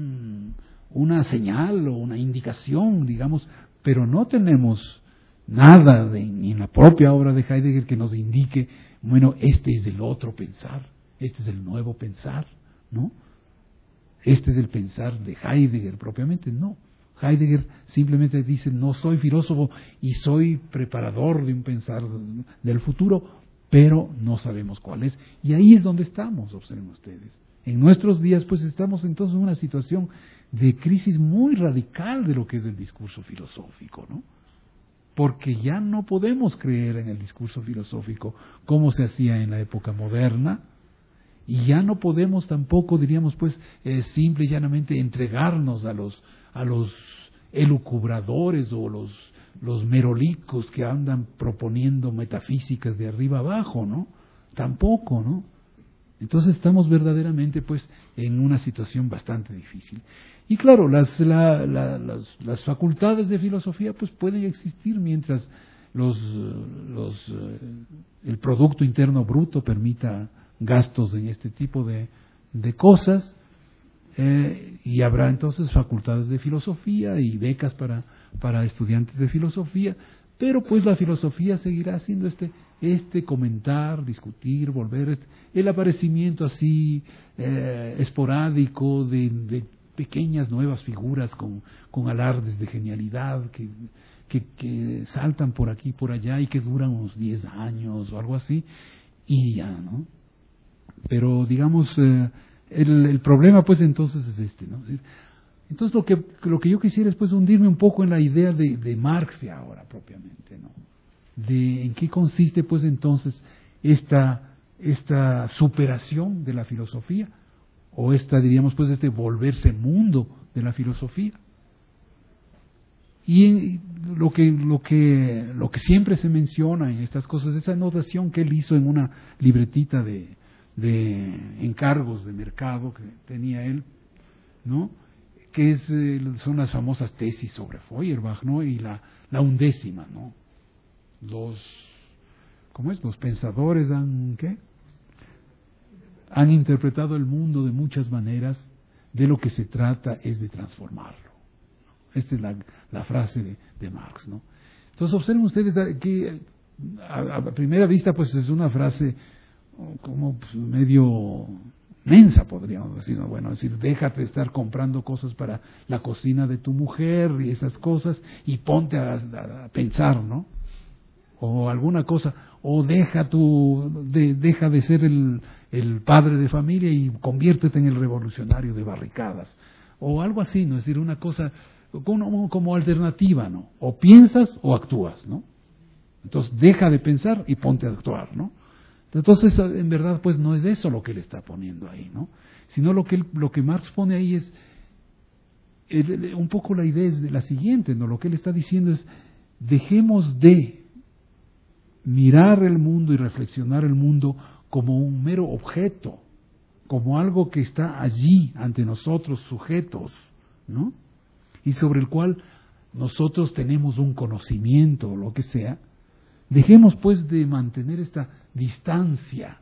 señal o una indicación, digamos, pero no tenemos nada ni en la propia obra de Heidegger que nos indique, bueno, este es el otro pensar, este es el nuevo pensar, ¿no? Este es el pensar de Heidegger propiamente, no. Heidegger simplemente dice, no soy filósofo y soy preparador de un pensar del futuro, pero no sabemos cuál es. Y ahí es donde estamos, observen ustedes. En nuestros días, pues estamos entonces en una situación de crisis muy radical de lo que es el discurso filosófico, ¿no? Porque ya no podemos creer en el discurso filosófico como se hacía en la época moderna, y ya no podemos tampoco, diríamos, pues, simple y llanamente entregarnos a los elucubradores o los merolicos que andan proponiendo metafísicas de arriba abajo, ¿no? Tampoco, ¿no? Entonces estamos verdaderamente, pues, en una situación bastante difícil. Y claro, las facultades de filosofía, pues, pueden existir mientras el Producto Interno Bruto permita gastos en este tipo de cosas, y habrá entonces facultades de filosofía y becas para estudiantes de filosofía, pero pues la filosofía seguirá siendo comentar, discutir, volver, el aparecimiento así esporádico de pequeñas nuevas figuras con alardes de genialidad que saltan por aquí y por allá y que duran unos 10 años o algo así, y ya, ¿no? Pero digamos, el problema pues entonces es ¿no? Es decir, entonces lo que yo quisiera es pues hundirme un poco en la idea de Marx ahora propiamente, ¿no? De en qué consiste pues entonces esta superación de la filosofía, o diríamos pues este volverse mundo de la filosofía. Y lo que siempre se menciona en estas cosas, esa anotación que él hizo en una libretita de encargos de mercado que tenía él, ¿no? Que son las famosas tesis sobre Feuerbach, ¿no? Y la 11ª, ¿no? Los pensadores han interpretado el mundo de muchas maneras, de lo que se trata es de transformarlo. Esta es la frase de Marx, ¿no? Entonces observen ustedes que a primera vista pues es una frase como pues, medio mensa, podríamos decir, ¿no? Bueno, es decir, déjate de estar comprando cosas para la cocina de tu mujer y esas cosas y ponte a pensar, ¿no? O alguna cosa, o deja de ser el padre de familia y conviértete en el revolucionario de barricadas, o algo así, ¿no? Es decir, una cosa como alternativa, ¿no? O piensas o actúas, ¿no? Entonces deja de pensar y ponte a actuar, ¿no? Entonces, en verdad, pues no es eso lo que él está poniendo ahí, ¿no? Sino lo que Marx pone ahí es un poco la idea es de la siguiente, ¿no? Lo que él está diciendo es, dejemos de mirar el mundo y reflexionar el mundo como un mero objeto, como algo que está allí ante nosotros sujetos, ¿no? Y sobre el cual nosotros tenemos un conocimiento o lo que sea. Dejemos pues de mantener esta distancia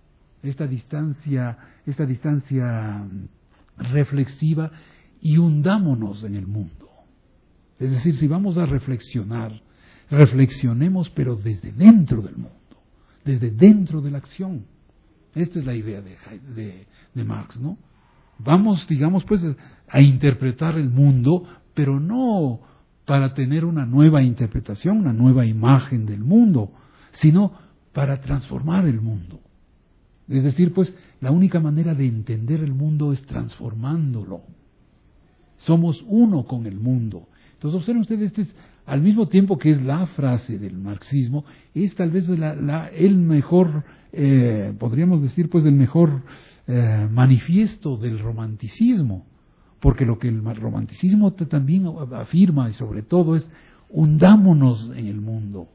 reflexiva y hundámonos en el mundo. Es decir, si vamos a reflexionar, reflexionemos pero desde dentro del mundo, desde dentro de la acción. Esta es la idea de Marx, ¿no? Vamos, digamos, pues, a interpretar el mundo, pero no para tener una nueva interpretación, una nueva imagen del mundo, sino para transformar el mundo. Es decir, pues, la única manera de entender el mundo es transformándolo. Somos uno con el mundo. Entonces, observen ustedes, al mismo tiempo que es la frase del marxismo, es tal vez el mejor, podríamos decir, pues, el mejor manifiesto del romanticismo, porque lo que el romanticismo también afirma y sobre todo es hundámonos en el mundo,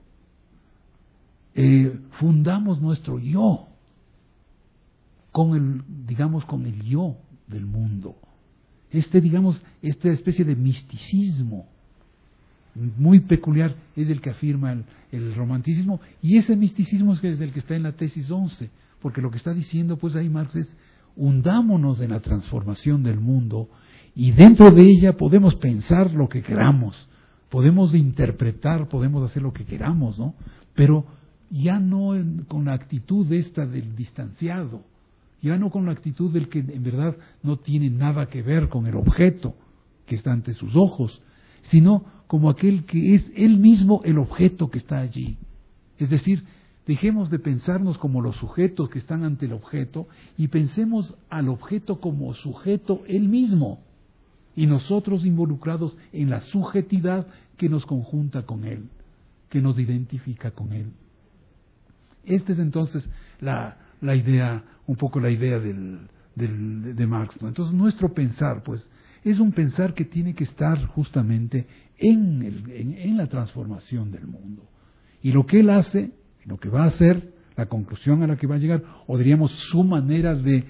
fundamos nuestro yo con el yo del mundo, esta especie de misticismo muy peculiar es el que afirma el romanticismo, y ese misticismo es el que está en la tesis 11, porque lo que está diciendo pues ahí Marx es hundámonos en la transformación del mundo y dentro de ella podemos pensar lo que queramos, podemos interpretar, podemos hacer lo que queramos, ¿no? Pero ya no con la actitud del distanciado, ya no con la actitud del que en verdad no tiene nada que ver con el objeto que está ante sus ojos, sino como aquel que es él mismo el objeto que está allí. Es decir, dejemos de pensarnos como los sujetos que están ante el objeto y pensemos al objeto como sujeto él mismo y nosotros involucrados en la subjetividad que nos conjunta con él, que nos identifica con él. Esta es entonces la idea, un poco la idea de Marx, ¿no? Entonces nuestro pensar, pues, es un pensar que tiene que estar justamente en la transformación del mundo. Y lo que él hace, lo que va a hacer, la conclusión a la que va a llegar, o diríamos su manera de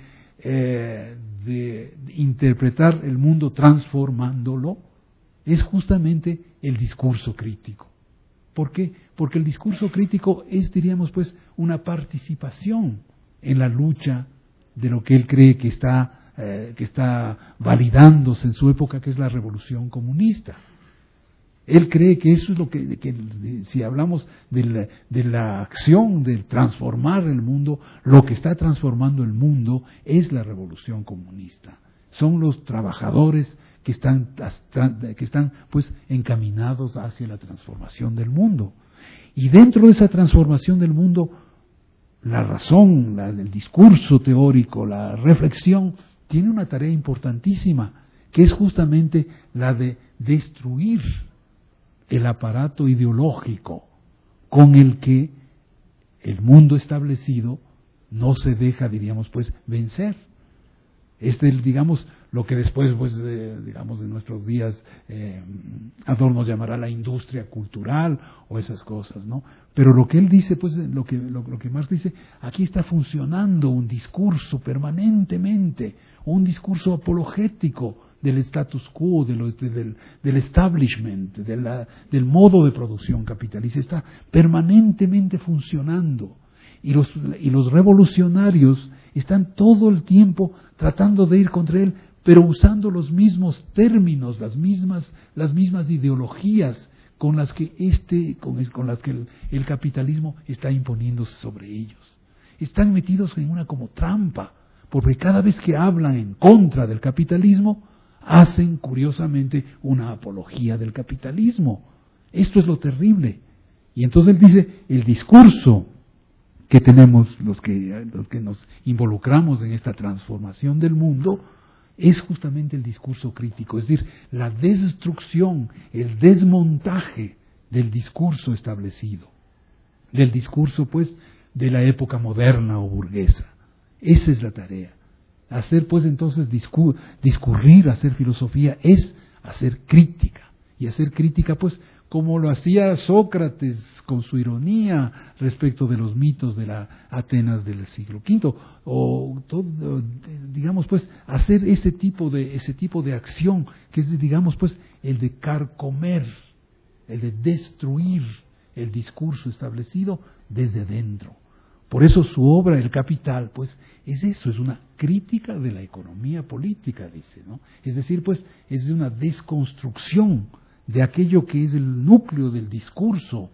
interpretar el mundo transformándolo, es justamente el discurso crítico. ¿Por qué? Porque el discurso crítico es, diríamos, pues, una participación en la lucha de lo que él cree que está validándose en su época, que es la revolución comunista. Él cree que eso es lo que si hablamos de la acción de transformar el mundo, lo que está transformando el mundo es la revolución comunista. Son los trabajadores que están pues encaminados hacia la transformación del mundo. Y dentro de esa transformación del mundo, la razón, el discurso teórico, la reflexión, tiene una tarea importantísima, que es justamente la de destruir el aparato ideológico con el que el mundo establecido no se deja, diríamos, pues, vencer. digamos, lo que después, pues, digamos, en nuestros días, Adorno llamará la industria cultural o esas cosas, ¿no? Pero lo que él dice, pues, lo que Marx dice, aquí está funcionando un discurso permanentemente, un discurso apologético del status quo, del establishment, del modo de producción capitalista, está permanentemente funcionando. Y los revolucionarios están todo el tiempo tratando de ir contra él, pero usando los mismos términos, las mismas ideologías con las que el capitalismo está imponiéndose sobre ellos. Están metidos en una como trampa, porque cada vez que hablan en contra del capitalismo, hacen curiosamente una apología del capitalismo. Esto es lo terrible. Y entonces él dice, el discurso que tenemos los que nos involucramos en esta transformación del mundo es justamente el discurso crítico, es decir, la destrucción, el desmontaje del discurso establecido, del discurso pues de la época moderna o burguesa. Esa es la tarea. Hacer pues entonces discurrir, hacer filosofía es hacer crítica, y hacer crítica pues como lo hacía Sócrates con su ironía respecto de los mitos de la Atenas del siglo V, o todo, digamos pues hacer ese tipo de acción que es digamos pues el de carcomer, el de destruir el discurso establecido desde dentro. Por eso su obra, El Capital, pues es eso, es una crítica de la economía política, dice, ¿no? Es decir, pues es una desconstrucción de aquello que es el núcleo del discurso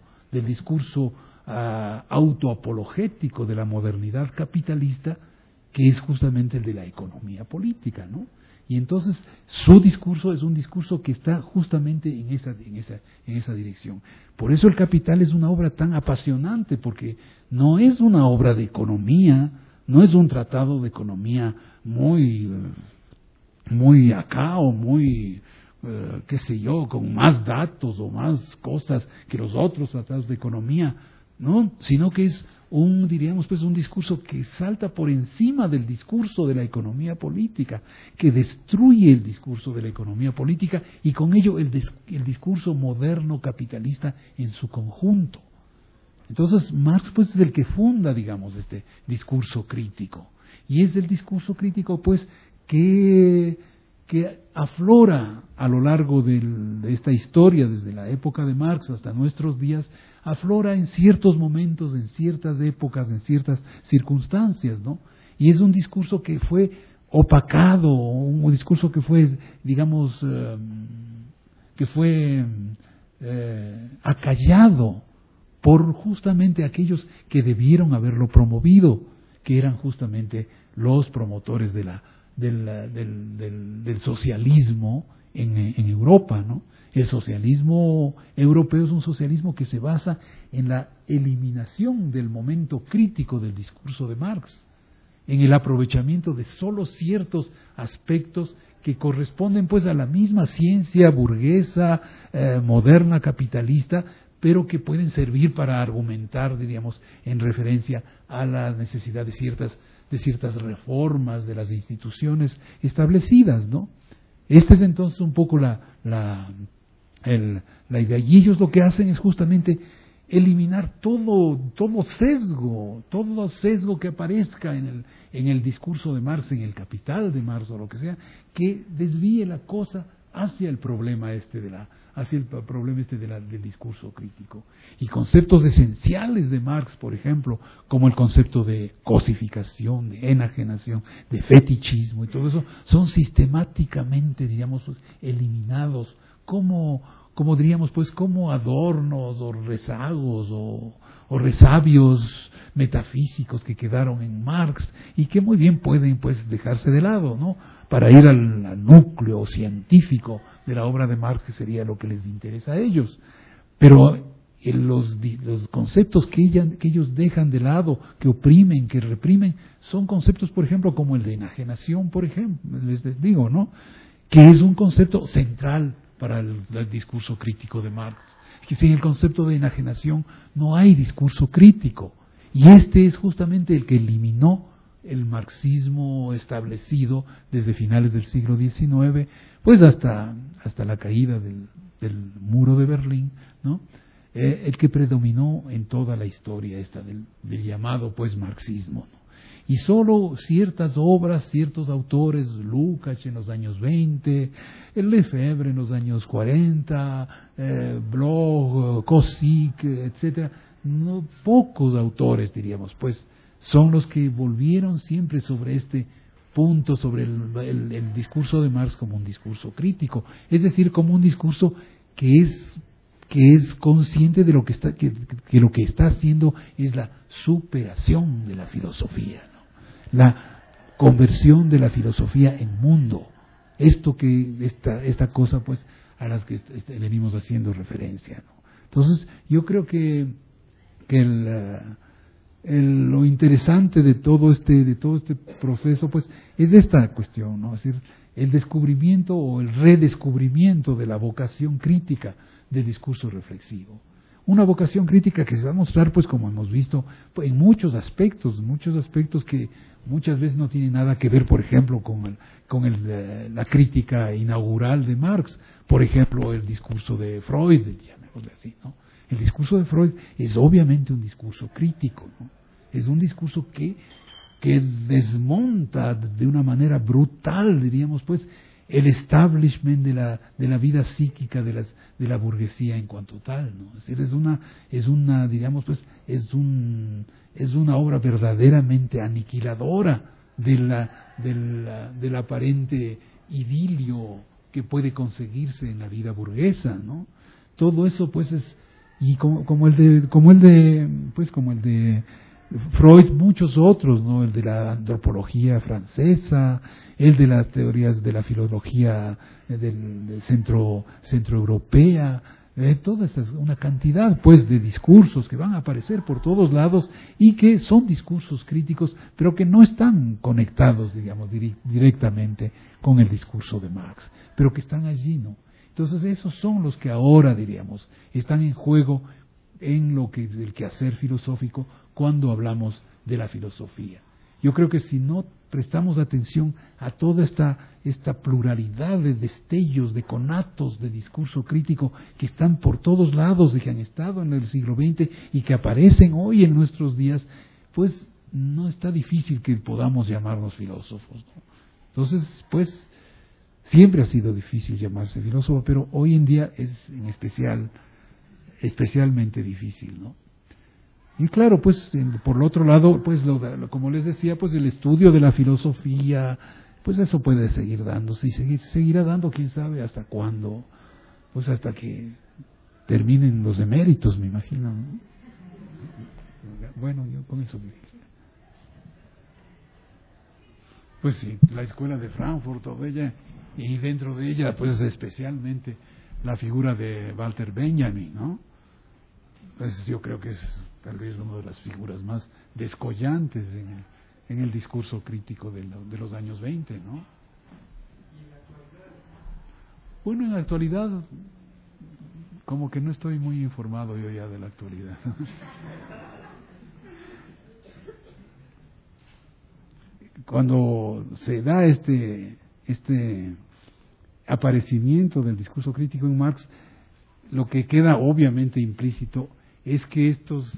autoapologético de la modernidad capitalista, que es justamente el de la economía política, ¿no? Y entonces su discurso es un discurso que está justamente en esa dirección. Por eso El Capital es una obra tan apasionante, porque no es una obra de economía, no es un tratado de economía muy acá o muy qué sé yo, con más datos o más cosas que los otros tratados de economía, ¿no? Sino que es diríamos pues un discurso que salta por encima del discurso de la economía política, que destruye el discurso de la economía política y con ello el discurso moderno capitalista en su conjunto. Entonces Marx pues es el que funda, digamos, este discurso crítico, y es el discurso crítico pues que aflora a lo largo de esta historia, desde la época de Marx hasta nuestros días, aflora en ciertos momentos, en ciertas épocas, en ciertas circunstancias, ¿no? Y es un discurso que fue opacado, un discurso que fue, digamos, acallado por justamente aquellos que debieron haberlo promovido, que eran justamente los promotores del socialismo en Europa, ¿no? El socialismo europeo es un socialismo que se basa en la eliminación del momento crítico del discurso de Marx, en el aprovechamiento de solo ciertos aspectos que corresponden pues a la misma ciencia burguesa, moderna, capitalista, pero que pueden servir para argumentar, diríamos, en referencia a la necesidad de ciertas reformas de las instituciones establecidas, ¿no? Esta es entonces un poco la idea. Y ellos lo que hacen es justamente eliminar todo sesgo que aparezca en el discurso de Marx, en el Capital de Marx o lo que sea, que desvíe la cosa hacia el problema del discurso crítico. Y conceptos esenciales de Marx, por ejemplo, como el concepto de cosificación, de enajenación, de fetichismo y todo eso, son sistemáticamente, digamos, pues, eliminados como diríamos, pues, como adornos o rezagos o resabios metafísicos que quedaron en Marx y que muy bien pueden, pues, dejarse de lado, ¿no? Para ir al núcleo científico de la obra de Marx, que sería lo que les interesa a ellos. Pero los conceptos que ellos dejan de lado, que oprimen, que reprimen, son conceptos, por ejemplo, como el de enajenación, por ejemplo, les digo, ¿no? Que es un concepto central para el discurso crítico de Marx. Que sin el concepto de enajenación no hay discurso crítico. Y este es justamente el que eliminó el marxismo establecido desde finales del siglo XIX, pues hasta la caída del muro de Berlín, ¿no? El que predominó en toda la historia esta del llamado pues marxismo, ¿no? Y solo ciertas obras, ciertos autores, Lukács en los años 20, el Lefebvre en los años 40, Bloch, Kossig, etcétera, no, pocos autores, diríamos, pues son los que volvieron siempre sobre este punto, sobre el discurso de Marx como un discurso crítico, es decir, como un discurso que es consciente de lo que está, que lo que está haciendo es la superación de la filosofía, ¿no? La conversión de la filosofía en mundo. Esta cosa pues a las que venimos haciendo referencia, ¿no? Entonces yo creo que lo interesante de todo este proceso pues es esta cuestión, ¿no? Es decir, el descubrimiento o el redescubrimiento de la vocación crítica del discurso reflexivo. Una vocación crítica que se va a mostrar, pues como hemos visto, pues, en muchos aspectos que muchas veces no tienen nada que ver, por ejemplo, con la crítica inaugural de Marx. Por ejemplo, el discurso de Freud, llamémosle así, ¿no? El discurso de Freud es obviamente un discurso crítico, ¿no? Es un discurso que desmonta de una manera brutal, diríamos, pues, el establishment de la vida psíquica de la burguesía en cuanto tal, ¿no? Es decir, es una diríamos pues es una obra verdaderamente aniquiladora del aparente idilio que puede conseguirse en la vida burguesa, ¿no? Todo eso pues es, y como el de Freud, muchos otros, ¿no? El de la antropología francesa, el de las teorías de la filología del centroeuropea, toda una cantidad pues de discursos que van a aparecer por todos lados y que son discursos críticos, pero que no están conectados, digamos, directamente con el discurso de Marx, pero que están allí, ¿no? Entonces esos son los que ahora, diríamos, están en juego en lo que es el quehacer filosófico cuando hablamos de la filosofía. Yo creo que si no prestamos atención a toda esta pluralidad de destellos, de conatos de discurso crítico que están por todos lados y que han estado en el siglo XX y que aparecen hoy en nuestros días, pues no está difícil que podamos llamarnos filósofos, ¿no? Entonces, pues, siempre ha sido difícil llamarse filósofo, pero hoy en día es especialmente difícil, ¿no? Y claro, pues por el otro lado, pues como les decía, pues el estudio de la filosofía, pues eso puede seguir dándose y seguirá dando, quién sabe hasta cuándo, pues hasta que terminen los eméritos, me imagino, ¿no? Bueno, yo con eso pues sí, la escuela de Frankfurt, toda ella, y dentro de ella, pues especialmente la figura de Walter Benjamin, ¿no? Pues yo creo que es tal vez una de las figuras más descollantes en el discurso crítico de los años 20, ¿no? Bueno, en la actualidad, como que no estoy muy informado yo ya de la actualidad. Cuando se da este aparecimiento del discurso crítico en Marx, lo que queda obviamente implícito es que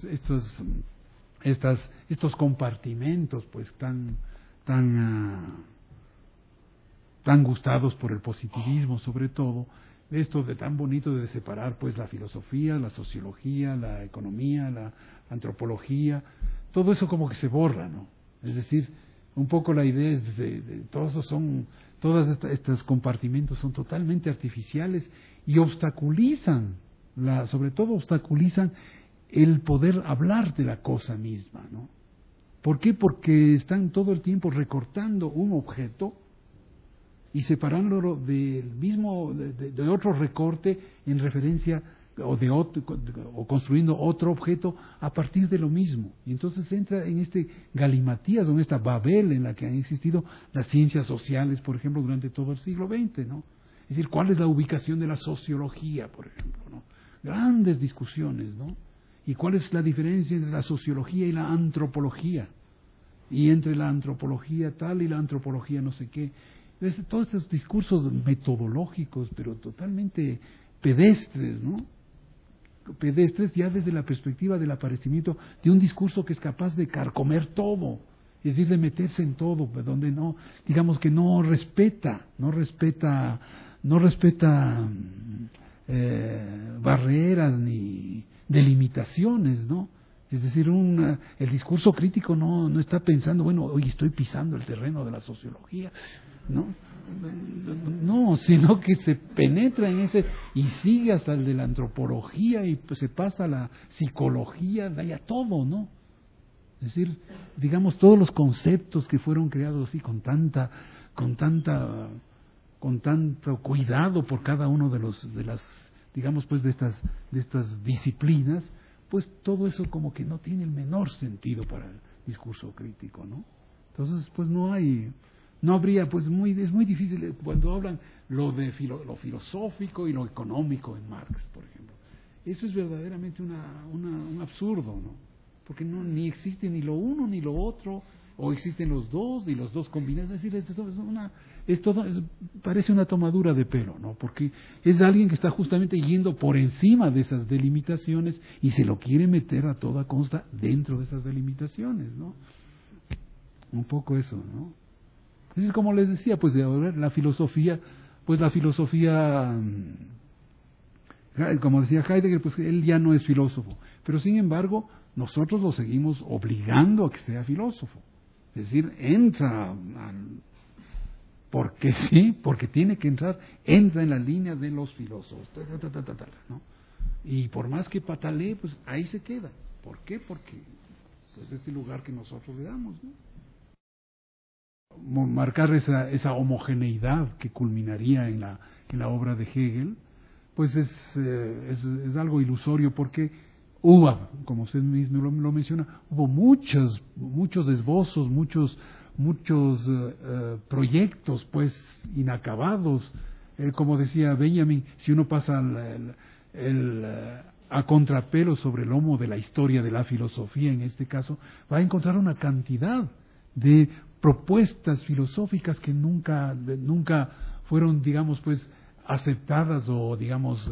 estos compartimentos pues tan gustados por el positivismo, sobre todo esto de tan bonito de separar pues la filosofía, la sociología, la economía, la antropología, todo eso como que se borra, ¿no? Es decir, un poco la idea es todos estos compartimentos son totalmente artificiales y obstaculizan sobre todo obstaculizan el poder hablar de la cosa misma, ¿no? ¿Por qué? Porque están todo el tiempo recortando un objeto y separándolo del mismo, de otro recorte en referencia o construyendo otro objeto a partir de lo mismo. Y entonces entra en este galimatías o en esta Babel en la que han existido las ciencias sociales, por ejemplo, durante todo el siglo XX, ¿no? Es decir, ¿cuál es la ubicación de la sociología, por ejemplo, ¿no? Grandes discusiones, ¿no? ¿Y cuál es la diferencia entre la sociología y la antropología? y entre la antropología tal y la antropología no sé qué. Todos estos discursos metodológicos, pero totalmente pedestres, ¿no? Pedestres ya desde la perspectiva del aparecimiento de un discurso que es capaz de carcomer todo, es decir, de meterse en todo, donde no, digamos que no respeta barreras ni delimitaciones, ¿no? Es decir, el discurso crítico no está pensando, bueno, hoy estoy pisando el terreno de la sociología, no, sino que se penetra en ese y sigue hasta el de la antropología y pues se pasa a la psicología, de ahí a todo, ¿no? Es decir, digamos, todos los conceptos que fueron creados así con tanto cuidado por cada uno de las digamos pues de estas disciplinas, pues todo eso como que no tiene el menor sentido para el discurso crítico, ¿no? Entonces pues no habría, pues es muy difícil cuando hablan lo filosófico y lo económico en Marx, por ejemplo. Eso es verdaderamente un absurdo, ¿no? Porque ni existe ni lo uno ni lo otro, o existen los dos y los dos combinados. Es decir, parece una tomadura de pelo, ¿no? Porque es alguien que está justamente yendo por encima de esas delimitaciones y se lo quiere meter a toda costa dentro de esas delimitaciones, ¿no? Un poco eso, ¿no? Es como les decía, pues la filosofía, como decía Heidegger, pues él ya no es filósofo, pero sin embargo nosotros lo seguimos obligando a que sea filósofo. Es decir, entra porque sí, porque tiene que entrar, entra en la línea de los filósofos, ¿no? Y por más que patalee, pues ahí se queda. ¿Por qué? Porque pues, es el lugar que nosotros le damos, ¿no? Marcar esa homogeneidad que culminaría en la obra de Hegel, pues es algo ilusorio, porque como usted mismo lo menciona, hubo muchos esbozos, muchos proyectos pues inacabados. Como decía Benjamin, si uno pasa a contrapelo sobre el lomo de la historia de la filosofía, en este caso, va a encontrar una cantidad de propuestas filosóficas que nunca fueron, digamos, pues aceptadas o, digamos,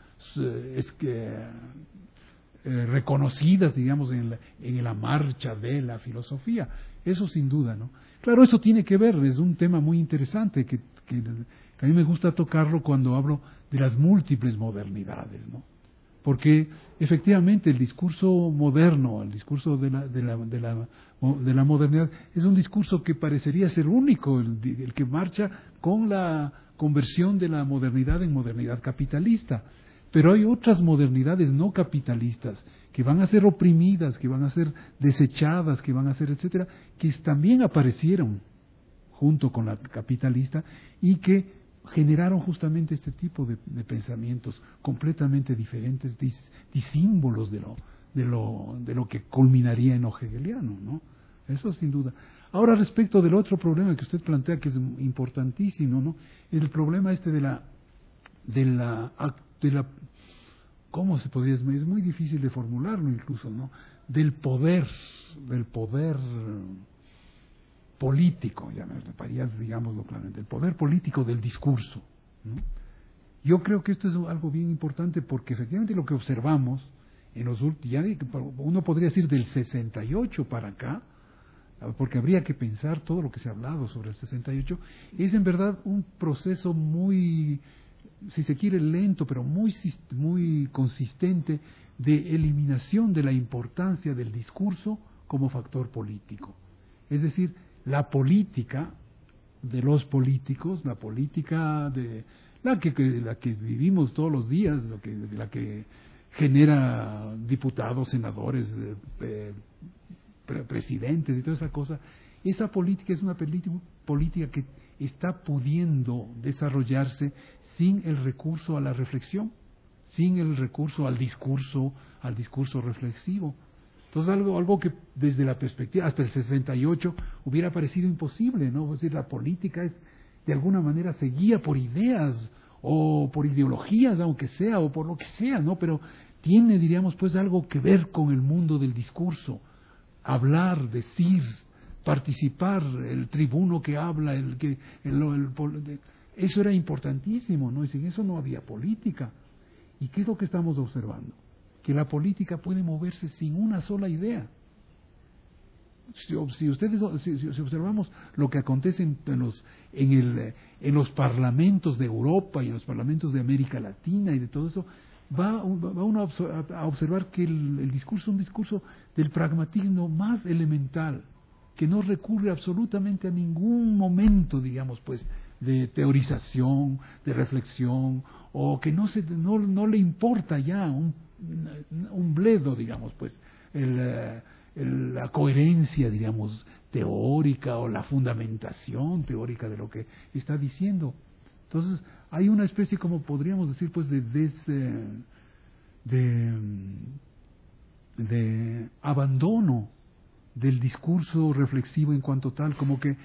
reconocidas, digamos, en la marcha de la filosofía. Eso sin duda, ¿no? Claro, eso tiene que ver, es un tema muy interesante que a mí me gusta tocarlo cuando hablo de las múltiples modernidades, ¿no? Porque efectivamente el discurso moderno, el discurso de la modernidad, es un discurso que parecería ser único, el que marcha con la conversión de la modernidad en modernidad capitalista. Pero hay otras modernidades no capitalistas que van a ser oprimidas, que van a ser desechadas, que van a ser, etcétera, que también aparecieron junto con la capitalista y que generaron justamente este tipo de pensamientos completamente diferentes, disímbolos de lo que culminaría en lo hegeliano, ¿no? Eso sin duda. Ahora, respecto del otro problema que usted plantea, que es importantísimo, ¿no? El problema de la ¿cómo se podría? Es muy difícil de formularlo incluso, ¿no? Del poder político, digámoslo claramente, el poder político del discurso, ¿no? Yo creo que esto es algo bien importante porque efectivamente lo que observamos en los últimos, uno podría decir del 68 para acá, porque habría que pensar todo lo que se ha hablado sobre el 68, es en verdad un proceso muy, si se quiere, lento, pero muy consistente de eliminación de la importancia del discurso como factor político. Es decir, la política de los políticos, la política de la que vivimos todos los días, la que genera diputados, senadores, presidentes y toda esa cosa, esa política es una política que está pudiendo desarrollarse sin el recurso a la reflexión, sin el recurso al discurso reflexivo. Entonces algo que desde la perspectiva hasta el 68 hubiera parecido imposible, ¿no? Es decir, la política de alguna manera se guía por ideas o por ideologías, aunque sea, o por lo que sea, ¿no? Pero tiene, diríamos, pues algo que ver con el mundo del discurso. Hablar, decir, participar, el tribuno que habla, eso era importantísimo, ¿no? Y sin eso no había política. ¿Y qué es lo que estamos observando? Que la política puede moverse sin una sola idea. Si observamos lo que acontece en los parlamentos de Europa y en los parlamentos de América Latina y de todo eso, va uno a observar que el discurso es un discurso del pragmatismo más elemental, que no recurre absolutamente a ningún momento, digamos, pues, de teorización, de reflexión, o que no le importa ya un bledo, digamos, pues, la coherencia, digamos, teórica o la fundamentación teórica de lo que está diciendo. Entonces, hay una especie, como podríamos decir, pues, de abandono del discurso reflexivo en cuanto tal, como que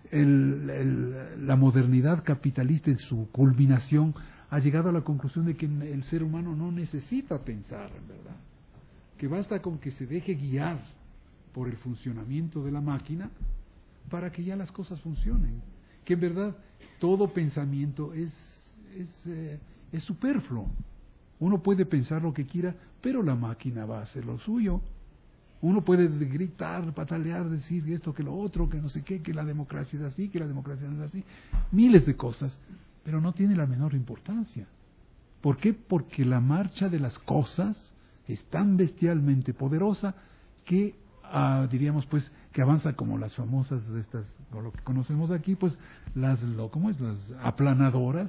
la modernidad capitalista en su culminación ha llegado a la conclusión de que el ser humano no necesita pensar, en verdad, que basta con que se deje guiar por el funcionamiento de la máquina para que ya las cosas funcionen, que en verdad todo pensamiento es superfluo. Uno puede pensar lo que quiera, pero la máquina va a hacer lo suyo. Uno puede gritar, patalear, decir esto, que lo otro, que no sé qué, que la democracia es así, que la democracia no es así, miles de cosas, pero no tiene la menor importancia. ¿Por qué? Porque la marcha de las cosas es tan bestialmente poderosa que, diríamos, pues, que avanza como las famosas de estas, o lo que conocemos aquí, pues, las aplanadoras,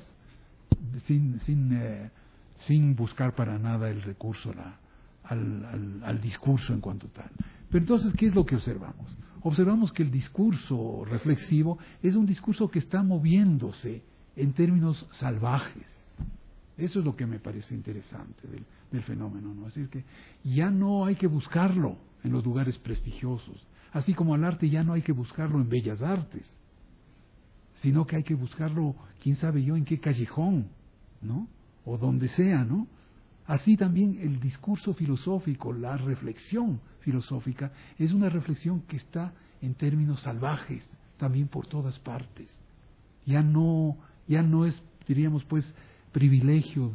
sin buscar para nada el recurso al discurso en cuanto tal. Pero entonces, ¿qué es lo que observamos? Observamos que el discurso reflexivo es un discurso que está moviéndose en términos salvajes. Eso es lo que me parece interesante del fenómeno, ¿no? Es decir, que ya no hay que buscarlo en los lugares prestigiosos, así como al arte ya no hay que buscarlo en bellas artes, sino que hay que buscarlo, quién sabe yo, en qué callejón, ¿no? O donde sea, ¿no? Así también el discurso filosófico, la reflexión filosófica, es una reflexión que está en términos salvajes, también por todas partes. Ya no es, diríamos, pues, privilegio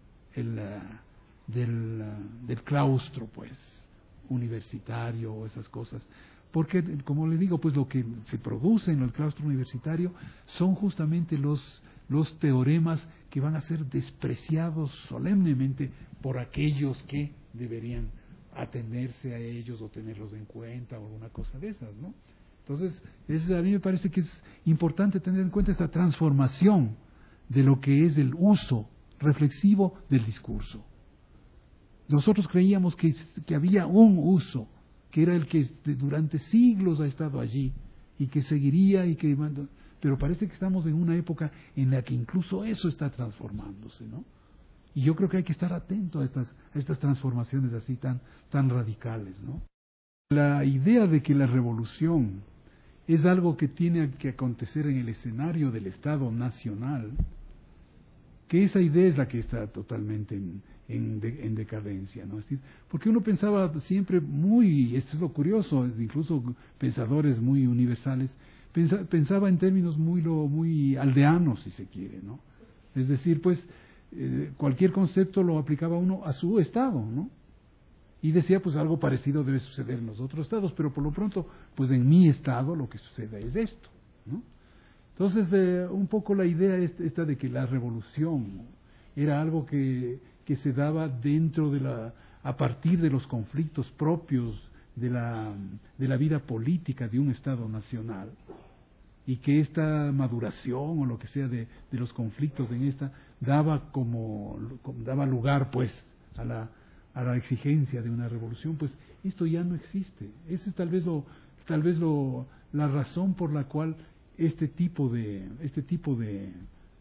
del claustro, pues, universitario o esas cosas. Porque, como le digo, pues lo que se produce en el claustro universitario son justamente los teoremas que van a ser despreciados solemnemente por aquellos que deberían atenerse a ellos o tenerlos en cuenta o alguna cosa de esas, ¿no? Entonces, a mí me parece que es importante tener en cuenta esta transformación de lo que es el uso reflexivo del discurso. Nosotros creíamos que había un uso, que era el que durante siglos ha estado allí y que seguiría pero parece que estamos en una época en la que incluso eso está transformándose, ¿no? Y yo creo que hay que estar atento a estas transformaciones así tan radicales, ¿no? La idea de que la revolución es algo que tiene que acontecer en el escenario del Estado nacional, que esa idea es la que está totalmente en decadencia, ¿no? Es decir, porque uno pensaba siempre esto es lo curioso, incluso pensadores muy universales, pensaba en términos muy aldeanos, si se quiere, ¿no? Es decir, pues, cualquier concepto lo aplicaba uno a su estado, ¿no? Y decía, pues algo parecido debe suceder en los otros estados, pero por lo pronto, pues en mi estado lo que sucede es esto, ¿no? Entonces, un poco la idea esta de que la revolución era algo que se daba a partir de los conflictos propios de la vida política de un Estado nacional, y que esta maduración o lo que sea de los conflictos en esta daba lugar, pues, a la exigencia de una revolución, pues esto ya no existe. Esa es tal vez la razón por la cual este tipo de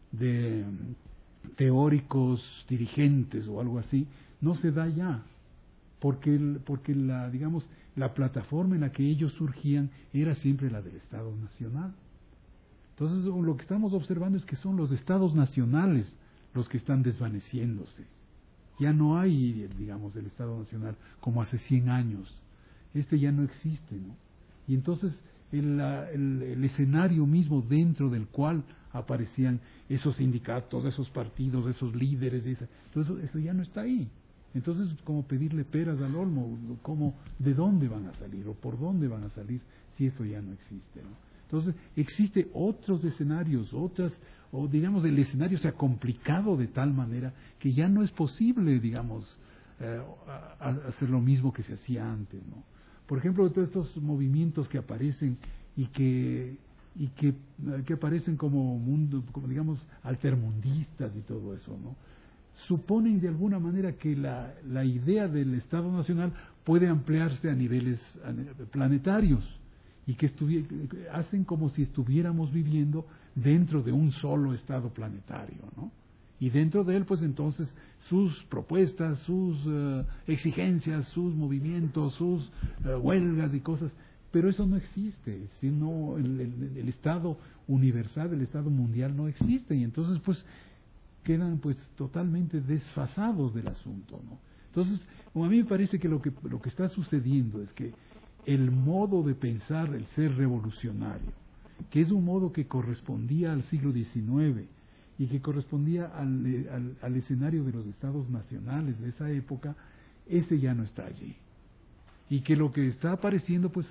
teóricos dirigentes o algo así no se da ya, porque la plataforma en la que ellos surgían era siempre la del Estado Nacional. Entonces, lo que estamos observando es que son los Estados nacionales los que están desvaneciéndose. Ya no hay, digamos, el Estado Nacional como hace 100 años. Ya no existe, ¿no? Y entonces el escenario mismo dentro del cual aparecían esos sindicatos, esos partidos, esos líderes, todo eso ya no está ahí. Entonces, como pedirle peras al olmo, ¿de dónde van a salir o por dónde van a salir si eso ya no existe, ¿no? Entonces, existe otros escenarios, o digamos, el escenario se ha complicado de tal manera que ya no es posible, digamos, hacer lo mismo que se hacía antes, ¿no? Por ejemplo, todos estos movimientos que aparecen y que aparecen como digamos, altermundistas y todo eso, ¿no? Suponen de alguna manera que la idea del Estado Nacional puede ampliarse a niveles planetarios y que hacen como si estuviéramos viviendo dentro de un solo Estado planetario, ¿no? Y dentro de él, pues entonces, sus propuestas, sus exigencias, sus movimientos, sus huelgas y cosas, pero eso no existe, sino el Estado universal, el Estado mundial no existe, y entonces pues quedan pues totalmente desfasados del asunto, ¿no? Entonces, a mí me parece que lo que está sucediendo es que el modo de pensar, el ser revolucionario, que es un modo que correspondía al siglo XIX y que correspondía al escenario de los estados nacionales de esa época, ese ya no está allí. Y que lo que está apareciendo pues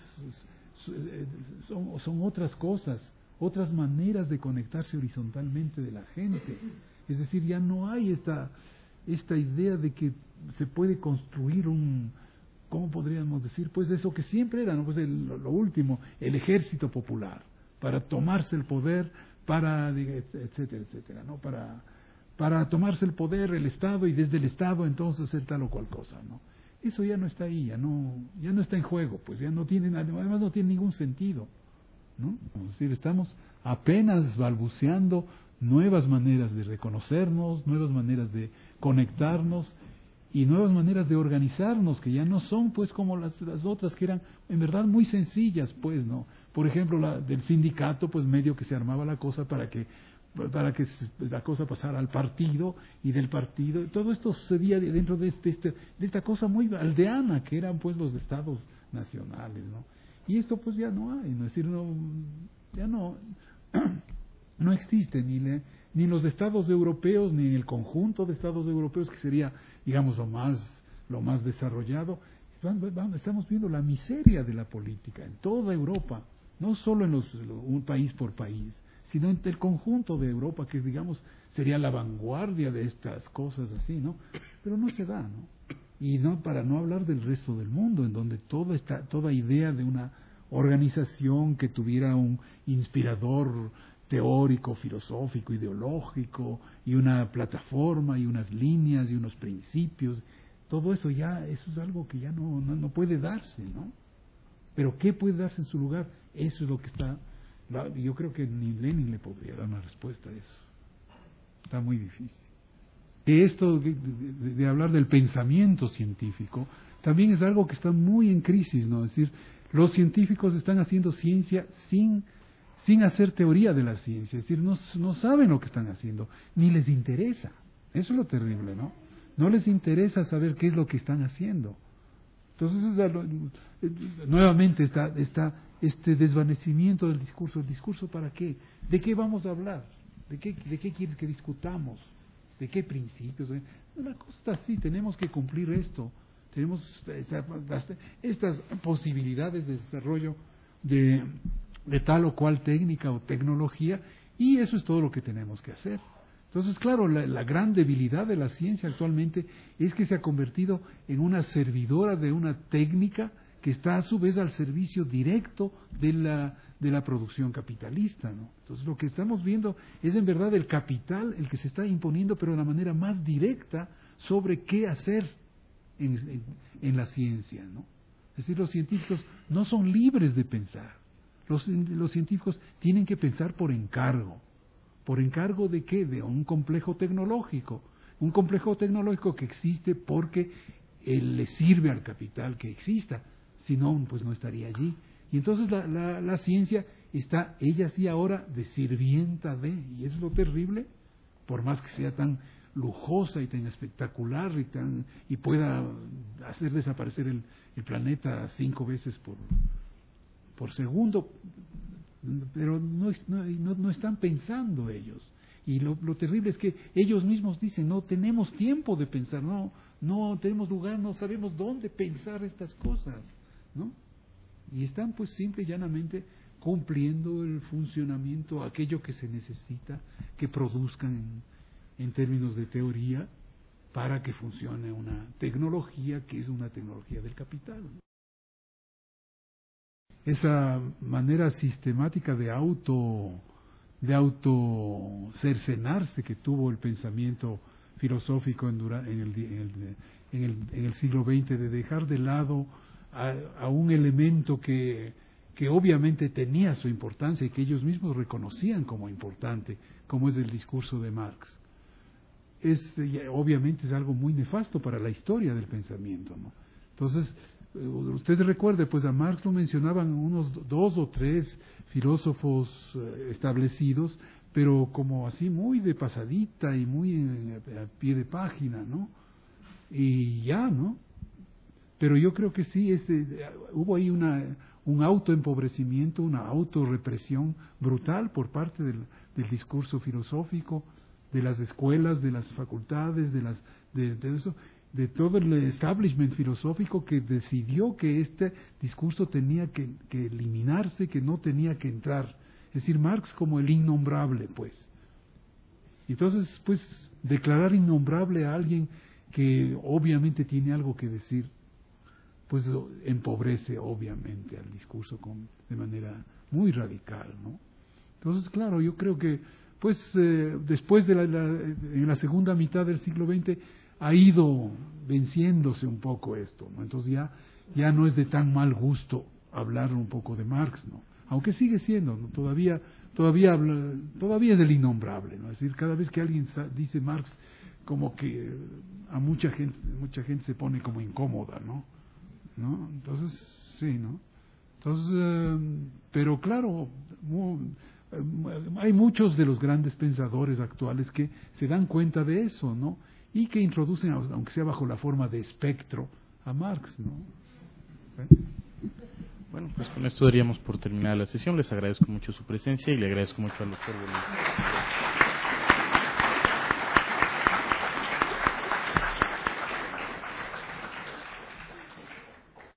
son otras cosas, otras maneras de conectarse horizontalmente de la gente. Es decir, ya no hay esta idea de que se puede construir ¿cómo podríamos decir? Pues eso que siempre era, ¿no? Pues lo último, el ejército popular, para tomarse el poder, etcétera, etcétera, ¿no? Para tomarse el poder, el Estado, y desde el Estado entonces hacer tal o cual cosa, ¿no? Eso ya no está ahí, ya no está en juego, pues ya además no tiene ningún sentido, ¿no? Es decir, estamos apenas balbuceando nuevas maneras de reconocernos, nuevas maneras de conectarnos y nuevas maneras de organizarnos, que ya no son pues como las otras, que eran en verdad muy sencillas, pues, ¿no? Por ejemplo, del sindicato, pues medio que se armaba la cosa para que la cosa pasara al partido, y del partido, todo esto sucedía dentro de esta cosa muy aldeana que eran pues los estados nacionales, ¿no? Y esto pues ya no hay, ¿no? Es decir, ya no existe ni los estados europeos, ni en el conjunto de estados europeos, que sería, digamos, lo más desarrollado. Estamos viendo la miseria de la política en toda Europa, no solo un país por país, sino en el conjunto de Europa, que digamos sería la vanguardia de estas cosas así, ¿no? Pero no se da, ¿no? Y para no hablar del resto del mundo, en donde toda idea de una organización que tuviera un inspirador teórico, filosófico, ideológico, y una plataforma, y unas líneas, y unos principios, todo eso es algo que ya no puede darse, ¿no? Pero ¿qué puede darse en su lugar? Eso es lo que está. Yo creo que ni Lenin le podría dar una respuesta a eso. Está muy difícil. Que esto de hablar del pensamiento científico también es algo que está muy en crisis, ¿no? Es decir, los científicos están haciendo ciencia sin hacer teoría de la ciencia. Es decir, no saben lo que están haciendo, ni les interesa. Eso es lo terrible, ¿no? No les interesa saber qué es lo que están haciendo. Entonces, nuevamente está este desvanecimiento del discurso. ¿El discurso para qué? ¿De qué vamos a hablar? ¿De qué quieres que discutamos? ¿De qué principios? La cosa está así, tenemos que cumplir esto. Tenemos estas posibilidades de desarrollo de tal o cual técnica o tecnología, y eso es todo lo que tenemos que hacer. Entonces, claro, la gran debilidad de la ciencia actualmente es que se ha convertido en una servidora de una técnica que está a su vez al servicio directo de la producción capitalista, ¿no? Entonces, lo que estamos viendo es en verdad el capital el que se está imponiendo, pero de la manera más directa, sobre qué hacer en la ciencia, ¿no? Es decir, los científicos no son libres de pensar. Los científicos tienen que pensar por encargo. ¿Por encargo de qué? De un complejo tecnológico. Un complejo tecnológico que existe porque le sirve al capital que exista. Si no, pues no estaría allí. Y entonces la ciencia está, ella sí ahora, de sirvienta de, y eso es lo terrible, por más que sea tan lujosa y tan espectacular y pueda hacer desaparecer el planeta 5 veces por segundo, pero no están pensando ellos. Y lo terrible es que ellos mismos dicen, no tenemos tiempo de pensar, no tenemos lugar, no sabemos dónde pensar estas cosas, ¿no? Y están pues simple y llanamente cumpliendo el funcionamiento, aquello que se necesita, que produzcan en términos de teoría, para que funcione una tecnología que es una tecnología del capital. Esa manera sistemática de auto cercenarse que tuvo el pensamiento filosófico en el siglo XX, de dejar de lado a un elemento que obviamente tenía su importancia y que ellos mismos reconocían como importante, como es el discurso de Marx. Obviamente es algo muy nefasto para la historia del pensamiento, ¿no? Entonces, usted recuerde, pues a Marx lo mencionaban unos 2 o 3 filósofos establecidos, pero como así muy de pasadita y muy a pie de página, ¿no? Y ya, ¿no? Pero yo creo que sí, hubo ahí un autoempobrecimiento, una autorrepresión brutal por parte del discurso filosófico, de las escuelas, de las facultades, de todo el establishment filosófico, que decidió que este discurso tenía que eliminarse, que no tenía que entrar. Es decir, Marx como el innombrable, pues. Entonces, pues, declarar innombrable a alguien que obviamente tiene algo que decir, pues empobrece obviamente al discurso de manera muy radical, ¿no? Entonces, claro, yo creo que pues después en la segunda mitad del siglo XX ha ido venciéndose un poco esto, ¿no? Entonces ya no es de tan mal gusto hablar un poco de Marx, ¿no? Aunque sigue siendo, ¿no? Todavía es el innombrable, ¿no? Es decir, cada vez que alguien dice Marx, como que a mucha gente se pone como incómoda, ¿no? Entonces, sí, ¿no? Entonces, pero claro, hay muchos de los grandes pensadores actuales que se dan cuenta de eso, ¿no? Y que introducen, aunque sea bajo la forma de espectro, a Marx, ¿no? Bueno, pues con esto daríamos por terminada la sesión. Les agradezco mucho su presencia y le agradezco mucho al doctor Bolívar.